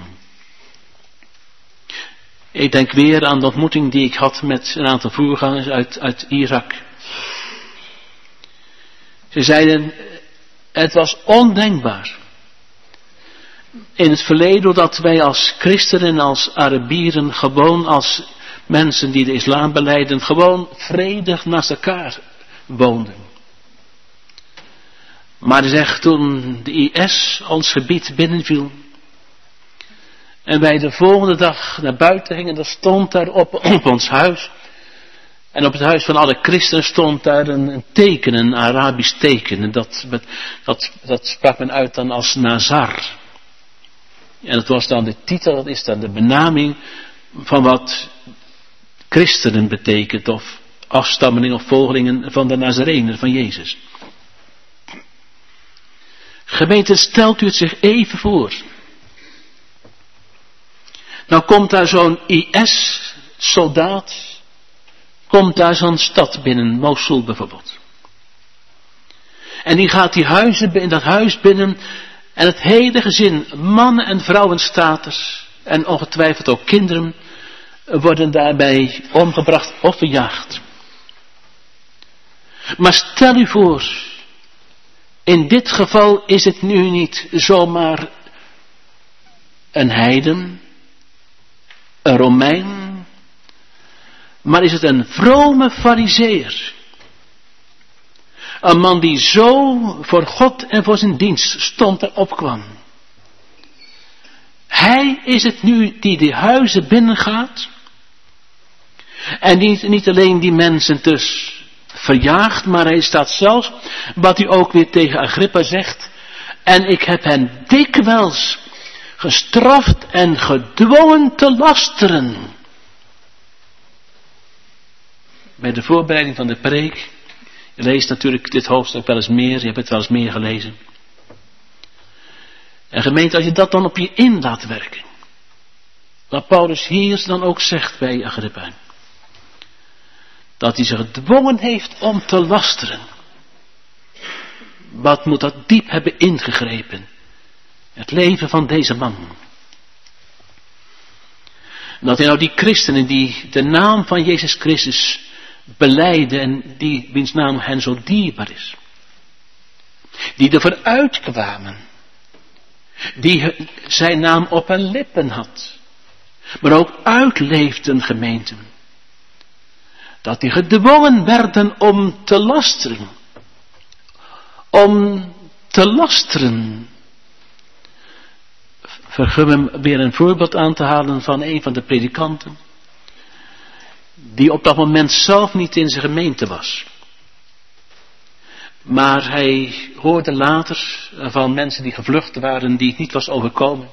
Ik denk weer aan de ontmoeting die ik had met een aantal voorgangers uit Irak. Ze zeiden, het was ondenkbaar in het verleden, doordat wij als christenen en als Arabieren gewoon als mensen die de islam belijden, gewoon vredig naast elkaar woonden. Maar hij zegt, toen de IS ons gebied binnenviel en wij de volgende dag naar buiten gingen, dan stond daar op ons huis en op het huis van alle christenen stond daar een teken, een Arabisch teken. En dat sprak men uit dan als Nazar. En dat was dan de titel, dat is dan de benaming van wat christenen betekent, of afstammelingen of volgelingen van de Nazarenen van Jezus. Gemeente, stelt u het zich even voor. Nou komt daar zo'n IS-soldaat, komt daar zo'n stad binnen, Mosul bijvoorbeeld. En die gaat in dat huis binnen, en het hele gezin, mannen en vrouwen staat er, en ongetwijfeld ook kinderen, worden daarbij omgebracht of verjaagd. Maar stel u voor, in dit geval is het nu niet zomaar een heiden, een Romein, maar is het een vrome Farizeeër. Een man die zo voor God en voor zijn dienst stond en opkwam. Hij is het nu die de huizen binnengaat. En niet alleen die mensen dus verjaagd, maar hij staat zelfs, wat hij ook weer tegen Agrippa zegt. En ik heb hen dikwijls gestraft en gedwongen te lasteren. Bij de voorbereiding van de preek, je leest natuurlijk dit hoofdstuk wel eens meer, je hebt het wel eens meer gelezen. En gemeente, als je dat dan op je in laat werken, wat Paulus hier dan ook zegt bij Agrippa, dat hij zich gedwongen heeft om te lasteren. Wat moet dat diep hebben ingegrepen? Het leven van deze man. Dat hij nou die christenen die de naam van Jezus Christus belijden en die wiens naam hen zo dierbaar is. Die ervoor uitkwamen. Die zijn naam op hun lippen had. maar ook uitleefden, gemeente. Dat die gedwongen werden om te lasteren. Om te lasteren. Vergun me weer een voorbeeld aan te halen van een van de predikanten. Die op dat moment zelf niet in zijn gemeente was. Maar hij hoorde later van mensen die gevlucht waren, die het niet was overkomen.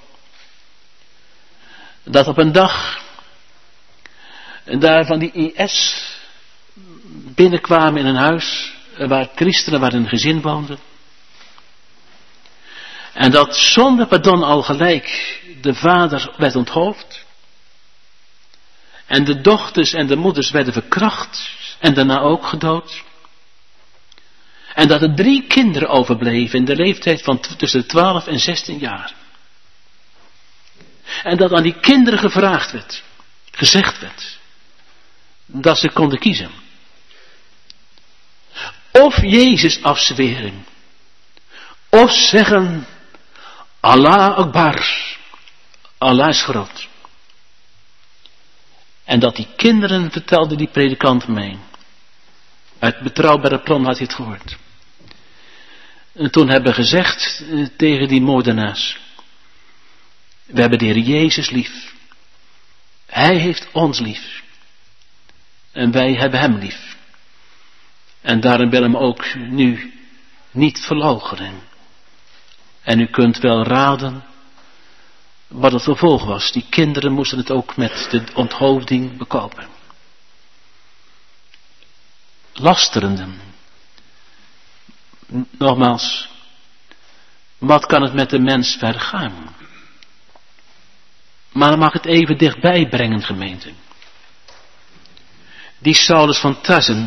Dat op een dag daar van die IS binnenkwamen in een huis waar christenen, waar een gezin woonden. En dat zonder pardon al gelijk de vader werd onthoofd. En de dochters en de moeders werden verkracht en daarna ook gedood. En dat er 3 kinderen overbleven in de leeftijd van tussen de 12 en 16 jaar. En dat aan die kinderen gevraagd werd, gezegd werd, dat ze konden kiezen. Of Jezus afzweren, of zeggen, Allah Akbar, Allah is groot. En dat die kinderen, vertelde die predikant mij, uit betrouwbare bron had hij het gehoord. En toen hebben gezegd tegen die moordenaars, we hebben de Heer Jezus lief. Hij heeft ons lief. En wij hebben hem lief. En daarom willen we hem ook nu niet verloochenen. En u kunt wel raden wat het gevolg was. Die kinderen moesten het ook met de onthoofding bekopen. Lasterenden. Nogmaals, wat kan het met de mens vergaan? Maar dan mag het even dichtbij brengen, gemeente. Die Saulus van Tarsen,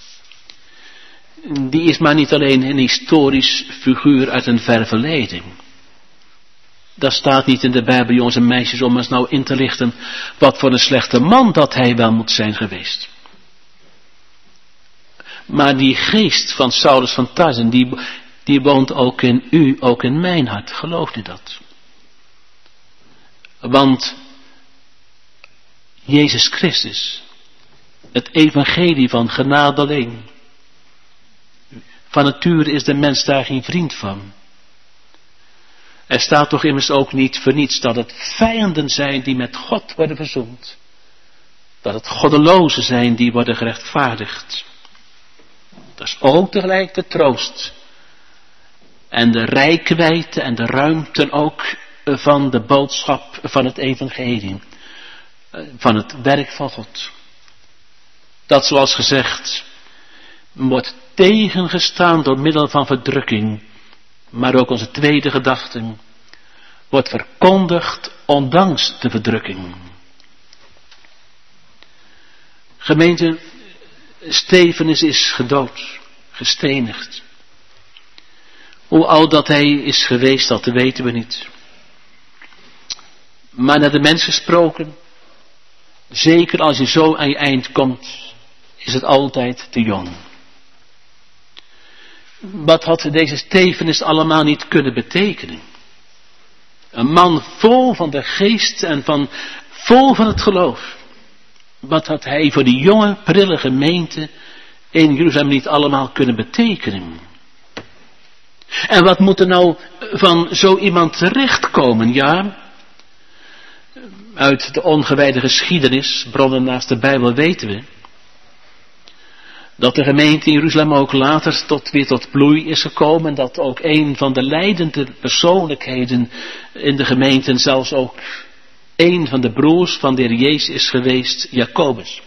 die is maar niet alleen een historisch figuur uit een ver verleden. Dat staat niet in de Bijbel, jongens en meisjes, om ons nou in te lichten wat voor een slechte man dat hij wel moet zijn geweest. Maar die geest van Saulus van Tarsen, die woont ook in u, ook in mijn hart. Gelooft u dat? Want Jezus Christus, het evangelie van genade alleen. Van nature is de mens daar geen vriend van. Er staat toch immers ook niet voor niets dat het vijanden zijn die met God worden verzoend. Dat het goddelozen zijn die worden gerechtvaardigd. Dat is ook tegelijk de troost. En de rijkwijde en de ruimte ook van de boodschap van het evangelie. Van het werk van God. Dat zoals gezegd wordt tegengestaan door middel van verdrukking. Maar ook onze tweede gedachte wordt verkondigd ondanks de verdrukking. Gemeente, Stefanus is gedood, gestenigd. Hoe oud dat hij is geweest, dat weten we niet. Maar naar de mens gesproken, zeker als je zo aan je eind komt, is het altijd te jong. Wat had deze Stefanus allemaal niet kunnen betekenen? Een man vol van de geest en vol van het geloof. Wat had hij voor die jonge, prille gemeente in Jeruzalem niet allemaal kunnen betekenen? En wat moet er nou van zo iemand terechtkomen? Ja, uit de ongewijde geschiedenis, bronnen naast de Bijbel weten we, dat de gemeente in Jeruzalem ook later weer tot bloei is gekomen. Dat ook een van de leidende persoonlijkheden in de gemeente, zelfs ook een van de broers van de Heer Jezus is geweest, Jacobus.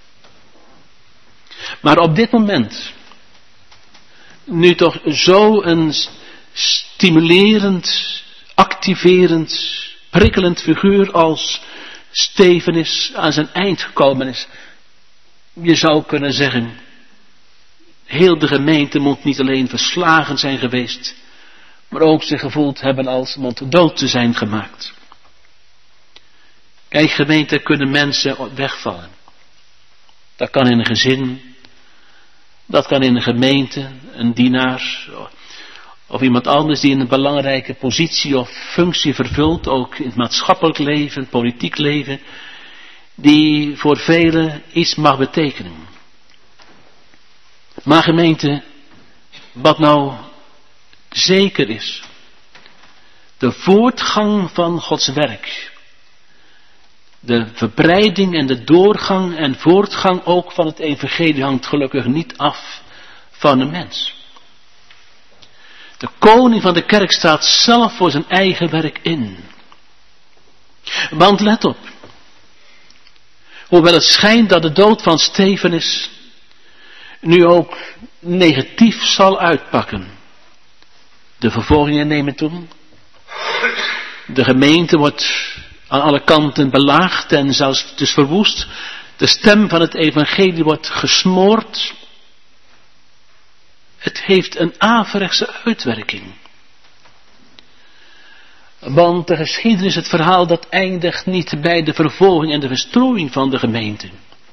Maar op dit moment, nu toch zo een stimulerend, activerend, prikkelend figuur als Stefanus aan zijn eind gekomen is. Je zou kunnen zeggen, heel de gemeente moet niet alleen verslagen zijn geweest, maar ook zich gevoeld hebben als monddood te zijn gemaakt. Kijk, gemeente, kunnen mensen wegvallen. Dat kan in een gezin, dat kan in een gemeente, een dienaar, Of iemand anders die een belangrijke positie of functie vervult, ook in het maatschappelijk leven, politiek leven, die voor velen iets mag betekenen. Maar gemeente, wat nou zeker is, de voortgang van Gods werk, de verbreiding en de doorgang en voortgang ook van het evangelie hangt gelukkig niet af van een mens. De koning van de kerk staat zelf voor zijn eigen werk in. Want let op, hoewel het schijnt dat de dood van Stefanus nu ook negatief zal uitpakken. De vervolgingen nemen toe. De gemeente wordt aan alle kanten belaagd en zelfs dus verwoest. De stem van het evangelie wordt gesmoord. Het heeft een averechtse uitwerking. Want de geschiedenis, het verhaal, dat eindigt niet bij de vervolging en de verstrooiing van de gemeente.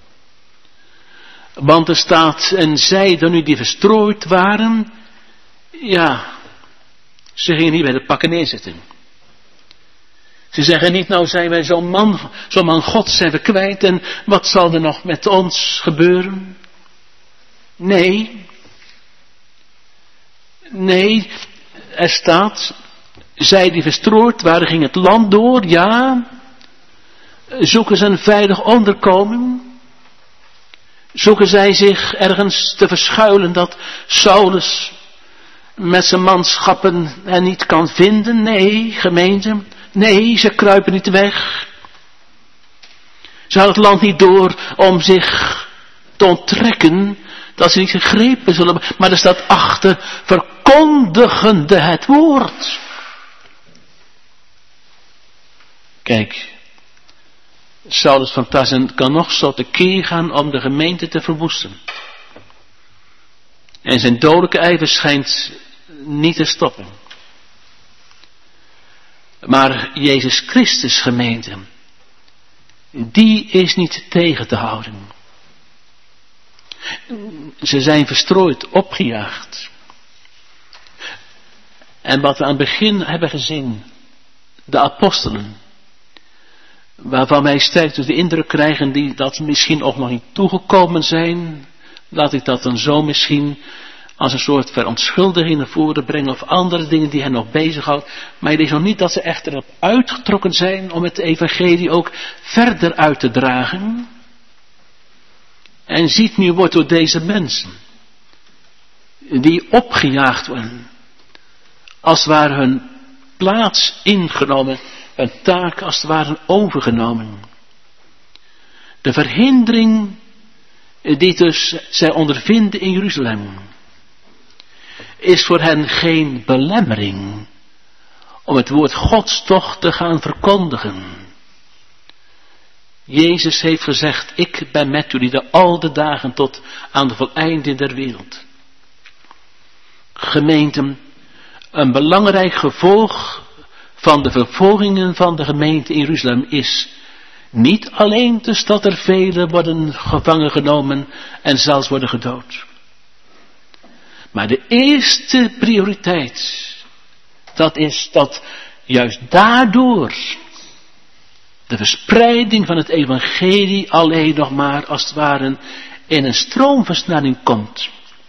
Want er staat, en zij dan nu die verstrooid waren, ja, ze gingen niet bij de pakken neerzitten. Ze zeggen niet, nou zijn wij zo'n man God zijn we kwijt en wat zal er nog met ons gebeuren? Nee, er staat, zij die verstrooid waren gingen het land door, ja, zoeken ze een veilig onderkomen. Zoeken zij zich ergens te verschuilen dat Saulus met zijn manschappen hen niet kan vinden? Nee, gemeente. Nee, ze kruipen niet weg. Ze hadden het land niet door om zich te onttrekken, dat ze niet gegrepen zullen worden. Maar er staat achter, verkondigende het woord. Kijk, Saulus van Tarsus kan nog zo tekeer gaan om de gemeente te verwoesten. En zijn dodelijke ijver schijnt niet te stoppen. Maar Jezus Christus, gemeente, die is niet tegen te houden. Ze zijn verstrooid, opgejaagd. En wat we aan het begin hebben gezien, de apostelen, waarvan wij sterk de indruk krijgen die dat misschien ook nog niet toegekomen zijn, laat ik dat dan zo misschien als een soort verontschuldiging naar voren brengen of andere dingen die hen nog bezighoudt. Maar het is nog niet dat ze echt erop uitgetrokken zijn om het evangelie ook verder uit te dragen. En ziet nu wordt door deze mensen, die opgejaagd worden, als het ware hun plaats ingenomen, een taak als het ware overgenomen. De verhindering die dus zij ondervinden in Jeruzalem, is voor hen geen belemmering om het woord Gods toch te gaan verkondigen. Jezus heeft gezegd, ik ben met jullie al de dagen tot aan de voleinding der wereld. Gemeenten, een belangrijk gevolg van de vervolgingen van de gemeente in Jeruzalem is niet alleen dus dat er velen worden gevangen genomen en zelfs worden gedood. Maar de eerste prioriteit, dat is dat juist daardoor de verspreiding van het evangelie alleen nog maar als het ware in een stroomversnelling komt.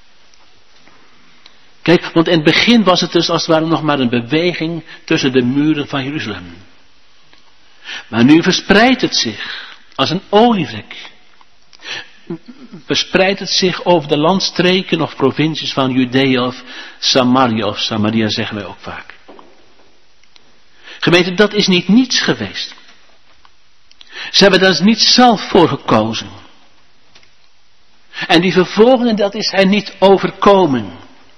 Kijk, want in het begin was het dus als het ware nog maar een beweging tussen de muren van Jeruzalem. Maar nu verspreidt het zich als een olievlek. Verspreidt het zich over de landstreken of provincies van Judea of Samaria zeggen wij ook vaak. Gemeente, dat is niet niets geweest. Ze hebben daar niet zelf voor gekozen. En die vervolgingen, dat is hen niet overkomen.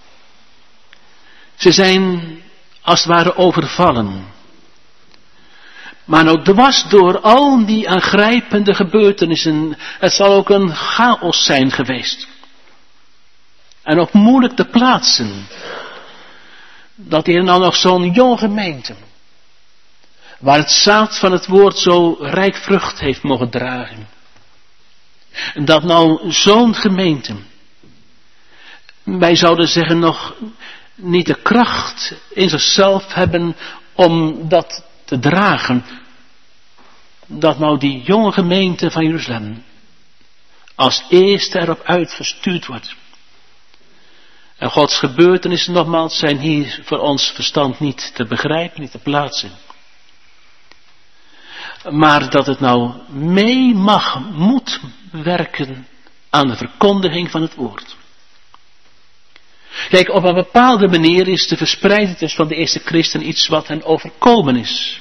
Ze zijn als het ware overvallen. Maar nou dwars door al die aangrijpende gebeurtenissen, het zal ook een chaos zijn geweest. En ook moeilijk te plaatsen. Dat hier nou nog zo'n jonge gemeente, waar het zaad van het woord zo rijk vrucht heeft mogen dragen. En dat nou zo'n gemeente, wij zouden zeggen nog niet de kracht in zichzelf hebben om dat te dragen. Dat nou die jonge gemeente van Jeruzalem als eerste erop uitgestuurd wordt. En Gods gebeurtenissen nogmaals zijn hier voor ons verstand niet te begrijpen, niet te plaatsen. Maar dat het nou mee moet werken aan de verkondiging van het woord. Kijk, op een bepaalde manier is de verspreiding van de eerste christen iets wat hen overkomen is.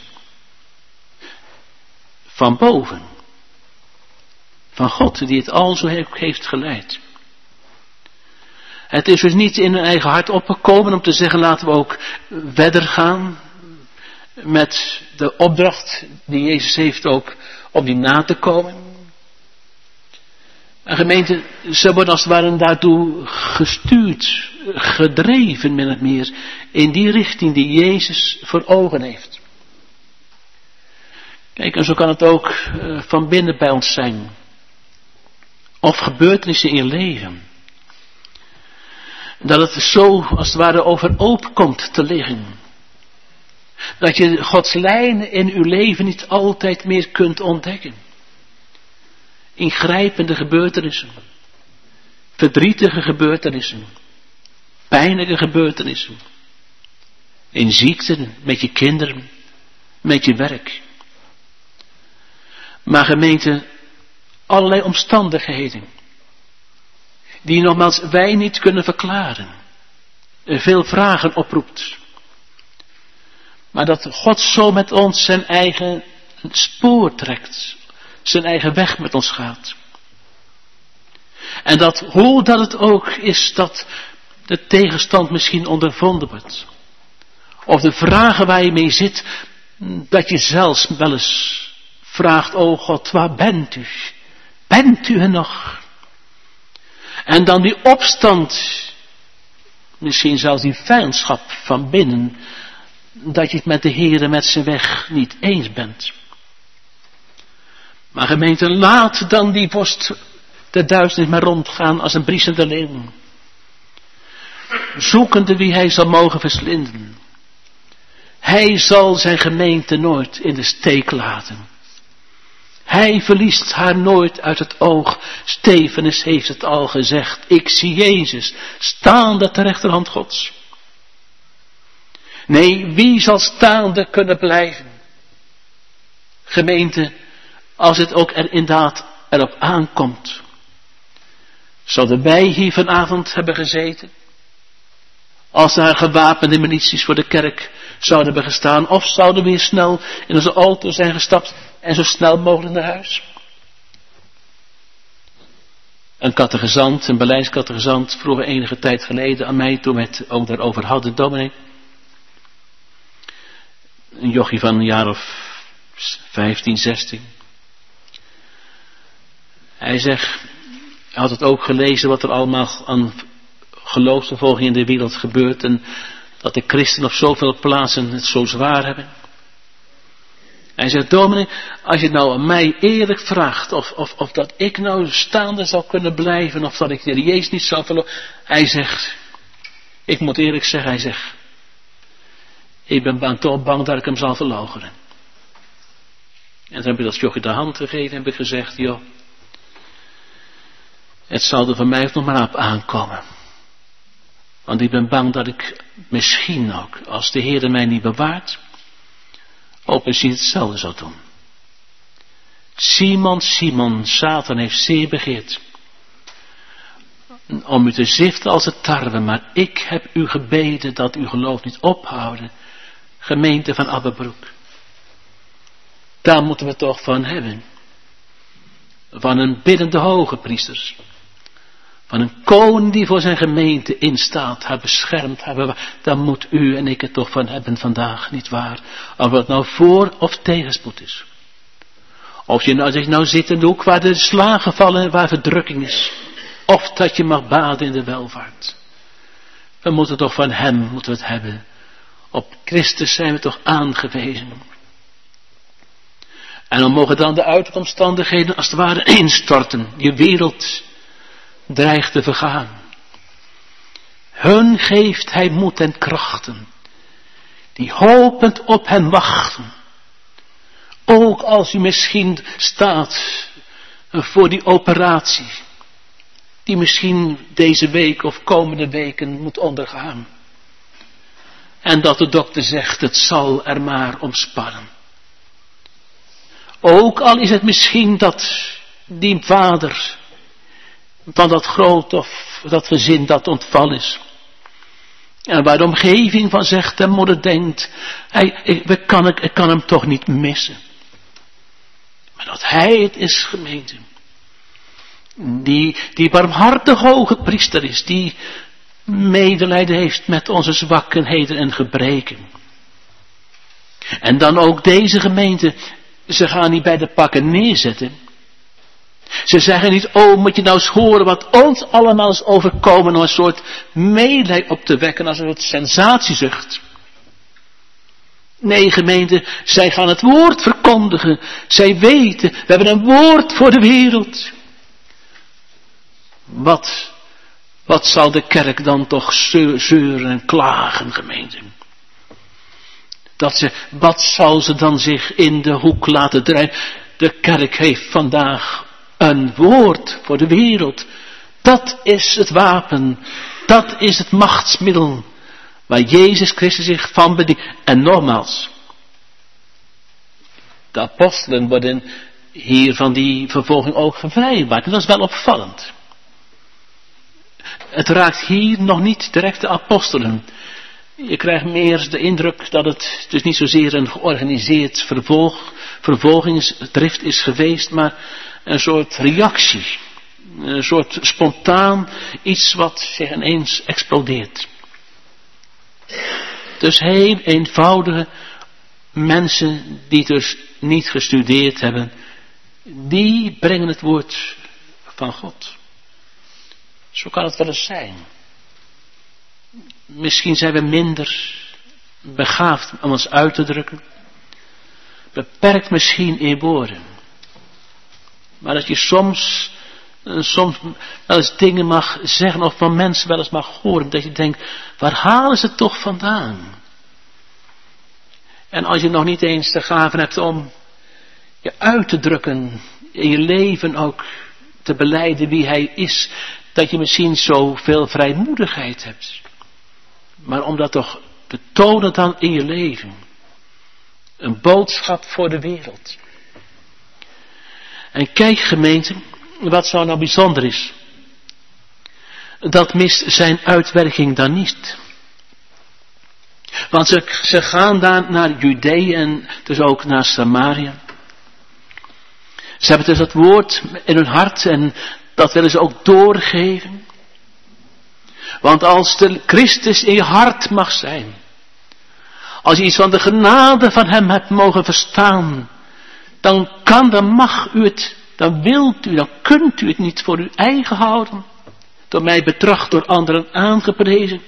Van boven. Van God die het al zo heeft geleid. Het is dus niet in hun eigen hart opgekomen om te zeggen laten we ook verder gaan met de opdracht die Jezus heeft ook om die na te komen. Een gemeente, ze worden als het ware daartoe gestuurd, gedreven min of meer in die richting die Jezus voor ogen heeft. Kijk, en zo kan het ook van binnen bij ons zijn. Of gebeurtenissen in je leven. Dat het zo als het ware overhoop komt te liggen. Dat je Gods lijnen in uw leven niet altijd meer kunt ontdekken. Ingrijpende gebeurtenissen. Verdrietige gebeurtenissen. Pijnlijke gebeurtenissen. In ziekten, met je kinderen, met je werk. Maar gemeente, allerlei omstandigheden. Die nogmaals wij niet kunnen verklaren. Veel vragen oproept. Maar dat God zo met ons zijn eigen spoor trekt. Zijn eigen weg met ons gaat. En dat hoe dat het ook is dat de tegenstand misschien ondervonden wordt. Of de vragen waar je mee zit. Dat je zelfs wel eens vraagt, o God, waar bent u? Bent u er nog? En dan die opstand, misschien zelfs die vijandschap van binnen, dat je het met de Heere met zijn weg niet eens bent. Maar gemeente, laat dan die vorst de duisternis maar rondgaan als een briesende leeuw. Zoekende wie hij zal mogen verslinden. Hij zal zijn gemeente nooit in de steek laten. Hij verliest haar nooit uit het oog. Stefanus heeft het al gezegd. Ik zie Jezus staande ter rechterhand Gods. Nee, wie zal staande kunnen blijven? Gemeente, als het ook er inderdaad erop aankomt. Zouden wij hier vanavond hebben gezeten? Als daar gewapende milities voor de kerk zouden hebben gestaan. Of zouden we weer snel in onze auto zijn gestapt en zo snel mogelijk naar huis. Een catechizant, een beleidscatechizant, vroeg enige tijd geleden aan mij toen we het ook daarover hadden, dominee. Een jochie van een jaar of 15, 16. Hij zegt, hij had het ook gelezen wat er allemaal aan geloofsvervolging in de wereld gebeurt en dat de christenen op zoveel plaatsen het zo zwaar hebben. Hij zegt, dominee, als je het nou aan mij eerlijk vraagt of dat ik nou staande zou kunnen blijven of dat ik de Jezus niet zou verloren. Hij zegt, ik moet eerlijk zeggen, hij zegt, ik ben toch bang dat ik hem zal verloochenen. En toen heb ik dat jochie de hand gegeven en heb ik gezegd, joh, het zal er voor mij nog maar op aankomen. Want ik ben bang dat ik misschien ook, als de Heer mij niet bewaart, ook precies hetzelfde zou doen. Simon, Simon, Satan heeft zeer begeerd om u te ziften als het tarwe, maar ik heb u gebeden dat uw geloof niet ophouden. Gemeente van Abbebroek. Daar moeten we het toch van hebben. Van een biddende hoge priesters. Van een koning die voor zijn gemeente instaat, haar beschermt, haar bewaart. Daar moet u en ik het toch van hebben vandaag, niet waar? Of het nou voor of tegenspoed is. Of je nou zit in de hoek waar de slagen vallen en waar verdrukking is. Of dat je mag baden in de welvaart. We moeten toch van hem moeten we het hebben. Op Christus zijn we toch aangewezen. En dan mogen dan de uitkomststandigheden als het ware instorten. Je wereld dreigt te vergaan. Hun geeft hij moed en krachten, die hopend op hem wachten. Ook als u misschien staat voor die operatie, die misschien deze week of komende weken moet ondergaan. En dat de dokter zegt, het zal er maar om spannen. Ook al is het misschien dat die vader van dat groot of dat gezin dat ontval is. En waar de omgeving van zegt en moeder denkt, ik kan hem toch niet missen. Maar dat hij het is, gemeente. Die barmhartig hoge priester is, die medelijden heeft met onze zwakheden en gebreken. En dan ook deze gemeente, ze gaan niet bij de pakken neerzetten. Ze zeggen niet, oh, moet je nou eens horen wat ons allemaal is overkomen, om een soort medelijden op te wekken, als een soort sensatiezucht. Nee, gemeente, zij gaan het woord verkondigen. Zij weten, we hebben een woord voor de wereld. Wat zal de kerk dan toch zeuren en klagen, gemeente? Wat zal ze dan zich in de hoek laten drijven? De kerk heeft vandaag een woord voor de wereld. Dat is het wapen. Dat is het machtsmiddel. Waar Jezus Christus zich van bedient. En nogmaals. De apostelen worden hier van die vervolging ook gevrijwaard. En dat is wel opvallend. Het raakt hier nog niet direct de apostelen. Je krijgt meer de indruk dat het dus niet zozeer een georganiseerd vervolgingsdrift is geweest, maar een soort reactie. Een soort spontaan iets wat zich ineens explodeert. Dus heel eenvoudige mensen die dus niet gestudeerd hebben, die brengen het woord van God. Zo kan het wel eens zijn. Misschien zijn we minder begaafd om ons uit te drukken. Beperkt misschien in woorden. Maar dat je soms wel eens dingen mag zeggen of van mensen wel eens mag horen. Dat je denkt, waar halen ze het toch vandaan? En als je nog niet eens de gave hebt om je uit te drukken. In je leven ook te belijden wie hij is. Dat je misschien zoveel vrijmoedigheid hebt. Maar om dat toch te tonen dan in je leven. Een boodschap voor de wereld. En kijk, gemeente, wat zo nou bijzonder is. Dat mist zijn uitwerking dan niet. Want ze gaan daar naar Judea en dus ook naar Samaria. Ze hebben dus dat woord in hun hart en dat willen ze ook doorgeven. Want als de Christus in je hart mag zijn. Als je iets van de genade van hem hebt mogen verstaan. Dan mag u het, dan wilt u, dan kunt u het niet voor uw eigen houden. Door mij betracht, door anderen aangeprezen.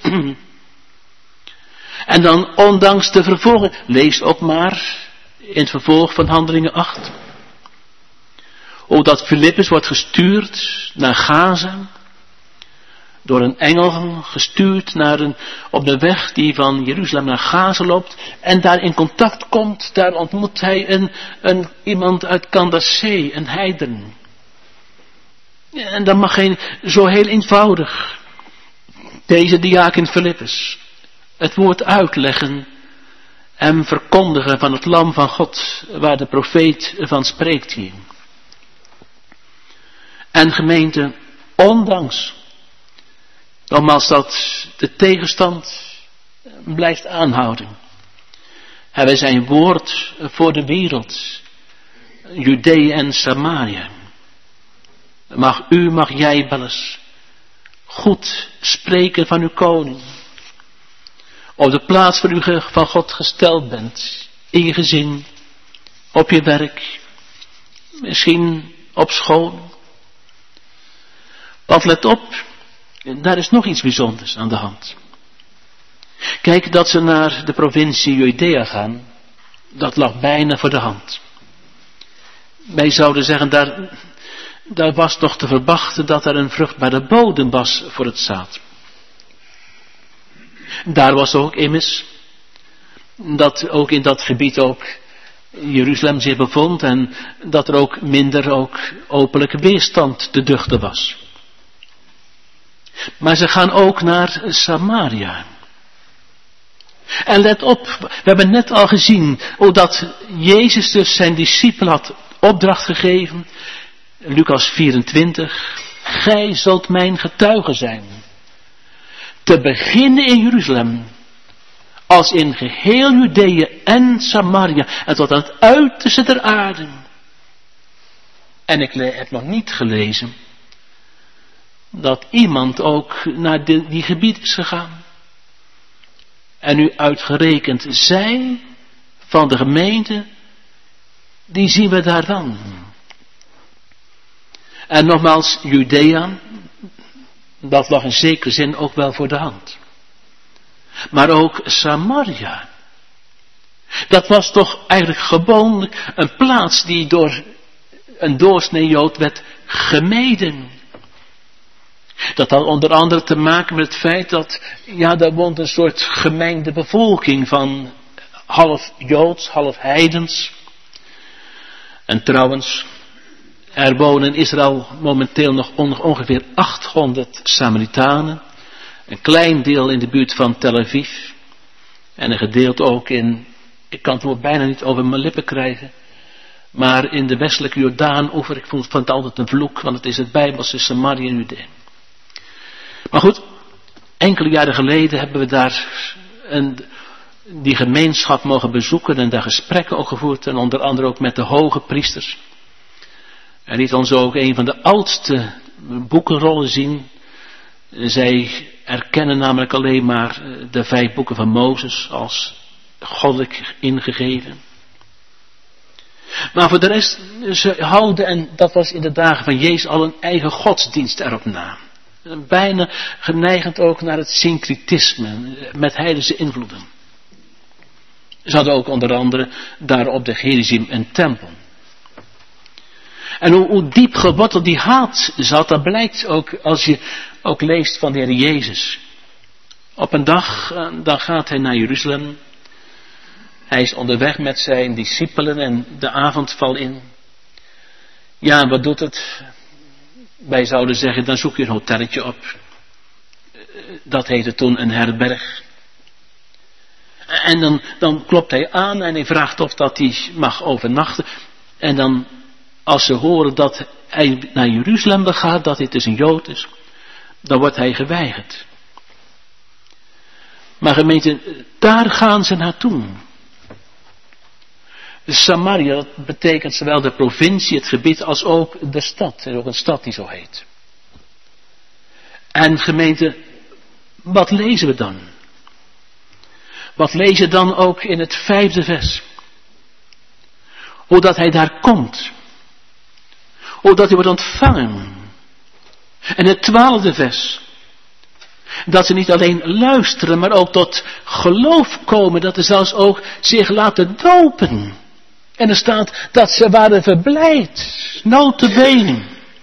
En dan ondanks de vervolging, lees ook maar in het vervolg van Handelingen 8. Hoe dat Filippus wordt gestuurd naar Gaza. Door een engel gestuurd op de weg die van Jeruzalem naar Gaza loopt. En daar in contact komt, daar ontmoet hij iemand uit Kandasee, een heiden. En dan mag hij zo heel eenvoudig, deze diaken Filippus, het woord uitleggen en verkondigen van het lam van God, waar de profeet van spreekt hier. En gemeente, ondanks, nogmaals dat de tegenstand blijft aanhouden, hebben zijn woord voor de wereld, Judea en Samaria. Mag jij wel eens goed spreken van uw koning. Op de plaats waar u van God gesteld bent. In je gezin. Op je werk. Misschien op school. Want let op. Daar is nog iets bijzonders aan de hand. Kijk, dat ze naar de provincie Judea gaan. Dat lag bijna voor de hand. Wij zouden zeggen, daar was toch te verwachten dat er een vruchtbare bodem was voor het zaad. Daar was ook immers dat ook in dat gebied ook Jeruzalem zich bevond en dat er ook minder ook openlijke weerstand te duchten was. Maar ze gaan ook naar Samaria. En let op, we hebben net al gezien hoe dat Jezus dus zijn discipelen had opdracht gegeven. Lucas 24. Gij zult mijn getuige zijn. Te beginnen in Jeruzalem. Als in geheel Judea en Samaria. En tot aan het uiterste der aarde. En ik heb nog niet gelezen. Dat iemand ook naar die gebied is gegaan. En nu uitgerekend zij van de gemeente. Die zien we daar dan. En nogmaals, Judea, dat lag in zekere zin ook wel voor de hand. Maar ook Samaria. Dat was toch eigenlijk gewoon een plaats die door een doorsnee Jood werd gemeden. Dat had onder andere te maken met het feit dat, daar woont een soort gemengde bevolking van half Joods, half heidens. En trouwens, er wonen in Israël momenteel nog ongeveer 800 Samaritanen. Een klein deel in de buurt van Tel Aviv. En een gedeelte ook ik kan het woord bijna niet over mijn lippen krijgen. Maar in de westelijke Jordaan-oever, ik vond het altijd een vloek, want het is het Bijbelse Samaria en Judea. Maar goed, enkele jaren geleden hebben we daar die gemeenschap mogen bezoeken en daar gesprekken ook gevoerd. En onder andere ook met de hoge priesters. En liet ons ook een van de oudste boekenrollen zien. Zij erkennen namelijk alleen maar de 5 boeken van Mozes als goddelijk ingegeven. Maar voor de rest, ze houden, en dat was in de dagen van Jezus al een eigen godsdienst erop na. Bijna geneigend ook naar het syncretisme, met heidense invloeden. Ze hadden ook onder andere daar op de Gerizim een tempel. En hoe diep geworteld die haat zat, dat blijkt ook als je ook leest van de Heer Jezus. Op een dag, dan gaat hij naar Jeruzalem. Hij is onderweg met zijn discipelen en de avond valt in. Ja, wat doet het? Wij zouden zeggen, dan zoek je een hotelletje op. Dat heette toen een herberg. En dan klopt hij aan en hij vraagt of dat hij mag overnachten. En dan, als ze horen dat hij naar Jeruzalem gaat, dat hij dus een Jood is, dan wordt hij geweigerd. Maar gemeente, daar gaan ze naartoe. Samaria, dat betekent zowel de provincie, het gebied, als ook de stad. Er is ook een stad die zo heet. En gemeente, wat lezen we dan? Wat lezen we dan ook in het 5e vers? Hoe dat hij daar komt. Hoe dat hij wordt ontvangen. En het 12e vers. Dat ze niet alleen luisteren, maar ook tot geloof komen. Dat ze zelfs ook zich laten dopen. En er staat dat ze waren verblijd. Nota bene.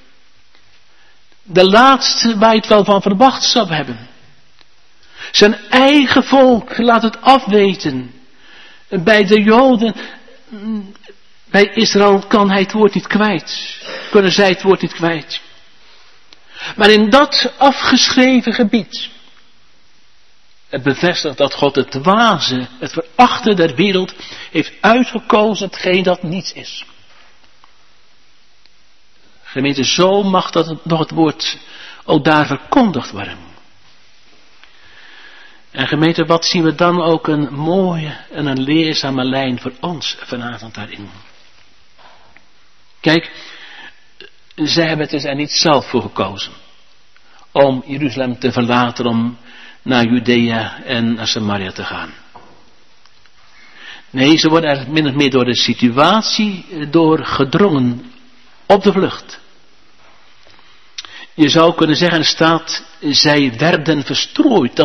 De laatste waar je het wel van verwacht zou hebben. Zijn eigen volk laat het afweten. Bij de Joden, bij Israël kan hij het woord niet kwijt. Kunnen zij het woord niet kwijt. Maar in dat afgeschreven gebied. Het bevestigt dat God het dwaze, het verachte der wereld heeft uitgekozen hetgeen dat niets is. Gemeente, zo mag dat nog het woord ook daar verkondigd worden. En gemeente, wat zien we dan ook een mooie en een leerzame lijn voor ons vanavond daarin. Kijk, zij hebben het dus er niet zelf voor gekozen. Om Jeruzalem te verlaten, om naar Judea en naar Samaria te gaan. Nee, ze worden er min of meer door de situatie doorgedrongen op de vlucht. Je zou kunnen zeggen, er staat, zij werden verstrooid.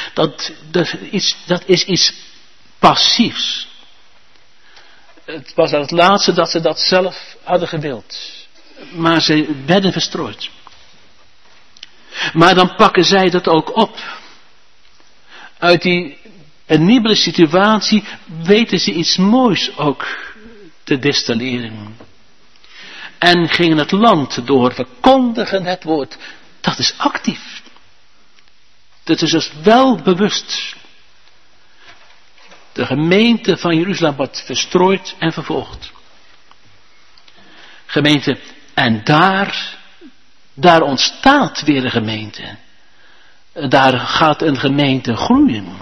Dat is iets passiefs. Het was het laatste dat ze dat zelf hadden gewild. Maar ze werden verstrooid. Maar dan pakken zij dat ook op. Uit die penibele situatie weten ze iets moois ook te destilleren. En gingen het land door, verkondigen het woord. Dat is actief. Dat is dus wel bewust. De gemeente van Jeruzalem wordt verstrooid en vervolgd. Gemeente, en daar ontstaat weer een gemeente. Daar gaat een gemeente groeien.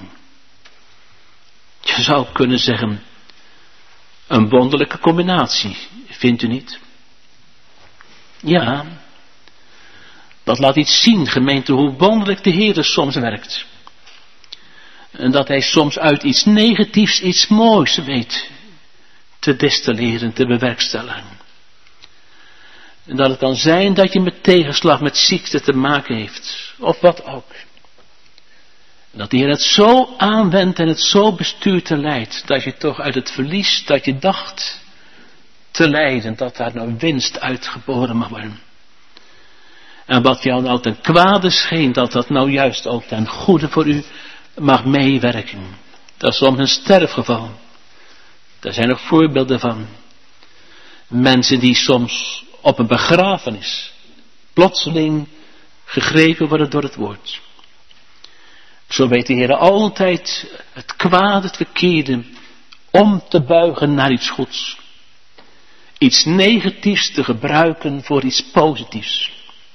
Je zou kunnen zeggen, een wonderlijke combinatie, vindt u niet? Ja, dat laat iets zien, gemeente, hoe wonderlijk de Heer soms werkt. En dat hij soms uit iets negatiefs iets moois weet te destilleren, te bewerkstelligen. En dat het kan zijn dat je met tegenslag, met ziekte te maken heeft, of wat ook. En dat de Heer het zo aanwendt en het zo bestuurt en leidt, dat je toch uit het verlies dat je dacht te lijden, dat daar nou winst uitgeboren mag worden. En wat jou nou ten kwade scheen, dat dat nou juist ook ten goede voor u mag meewerken. Dat is soms een sterfgeval. Daar zijn nog voorbeelden van. Mensen die soms op een begrafenis plotseling gegrepen worden door het woord. Zo weet de Heer altijd het kwade, het verkeerde, om te buigen naar iets goeds. Iets negatiefs te gebruiken voor iets positiefs.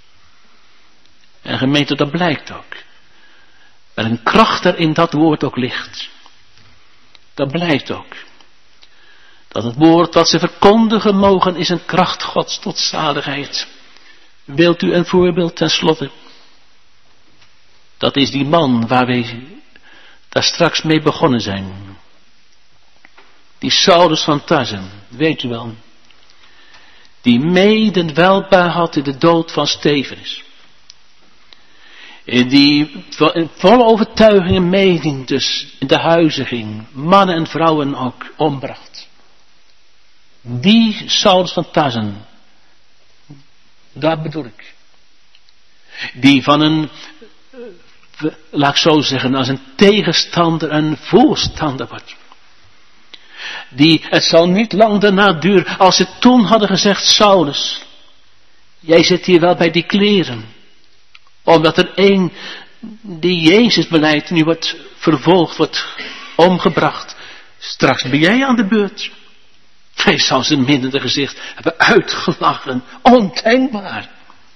En gemeente, dat blijkt ook. Er een kracht er in dat woord ook ligt. Dat blijkt ook. Dat het woord wat ze verkondigen mogen is een kracht Gods tot zaligheid. Wilt u een voorbeeld tenslotte? Dat is die man waar wij daar straks mee begonnen zijn. Die Saulus van Tarsen, weet u wel. Die mede welbaar had in de dood van Stefanus. Die in volle overtuiging en mening dus in de huizen ging, mannen en vrouwen ook ombracht. Die Saulus van Tarsen, dat bedoel ik. Die van een, laat ik zo zeggen, als een tegenstander een voorstander wordt. Die, het zal niet lang daarna duren, als ze toen hadden gezegd, Saulus, jij zit hier wel bij die kleren. Omdat er één die Jezus beleidt, nu wordt vervolgd, wordt omgebracht. Straks ben jij aan de beurt. Hij zou zijn minnende gezicht hebben uitgelachen. Ondenkbaar.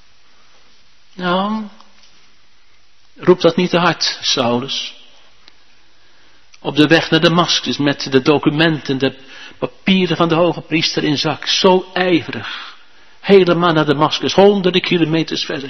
Nou, roep dat niet te hard, Saulus. Op de weg naar Damascus met de documenten, de papieren van de hoge priester in zak. Zo ijverig. Helemaal naar Damascus, honderden kilometers verder.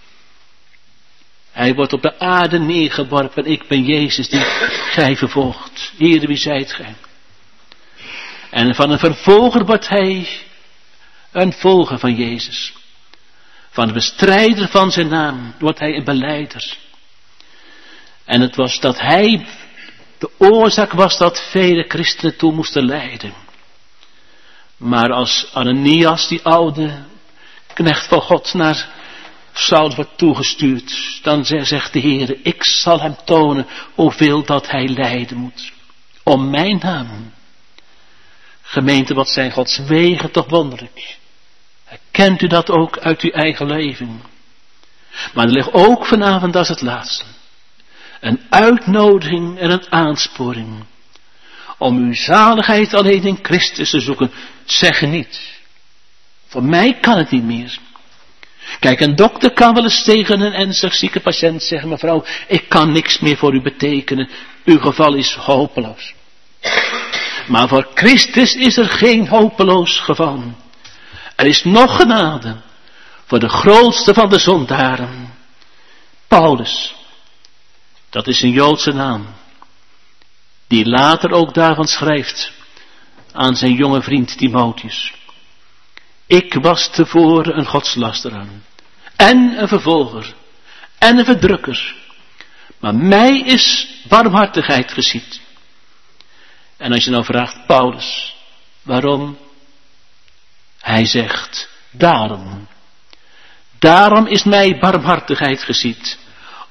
Hij wordt op de aarde neergeworpen. Ik ben Jezus die gij vervolgt. Heere, wie zijt gij? En van een vervolger wordt hij een volger van Jezus. Van de bestrijder van zijn naam wordt hij een belijder. En het was dat hij de oorzaak was dat vele christenen toe moesten lijden. Maar als Ananias, die oude knecht van God, naar Saulus wordt toegestuurd, dan zegt de Heer, ik zal hem tonen hoeveel dat hij lijden moet. Om mijn naam. Gemeente, wat zijn Gods wegen toch wonderlijk. Herkent u dat ook uit uw eigen leven? Maar er ligt ook vanavond, dat is het laatste, een uitnodiging en een aansporing. Om uw zaligheid alleen in Christus te zoeken. Zeg niet, voor mij kan het niet meer. Kijk, een dokter kan wel eens tegen een ernstig zieke patiënt zeggen, mevrouw, ik kan niks meer voor u betekenen. Uw geval is hopeloos. Maar voor Christus is er geen hopeloos geval. Er is nog genade voor de grootste van de zondaren. Paulus, dat is een Joodse naam, die later ook daarvan schrijft aan zijn jonge vriend Timotheus. Ik was tevoren een godslasteraar en een vervolger en een verdrukker, maar mij is barmhartigheid geschied. En als je nou vraagt, Paulus, waarom? Hij zegt, daarom is mij barmhartigheid geschied,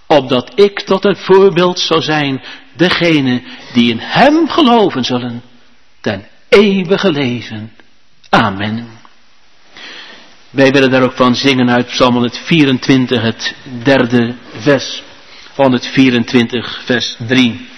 opdat ik tot een voorbeeld zou zijn, degene die in hem geloven zullen, ten eeuwige leven. Amen. Wij willen daar ook van zingen uit Psalm 124, het 3e vers. 124, vers 3.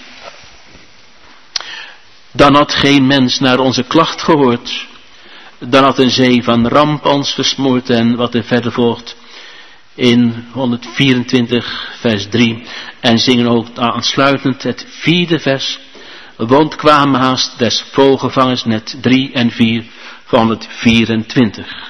Dan had geen mens naar onze klacht gehoord. Dan had een zee van ramp ons versmoord. En wat er verder volgt in 124, vers 3. En zingen ook aansluitend het 4e vers. Want kwamen haast des vogelvangers net 3 en 4 van het 24.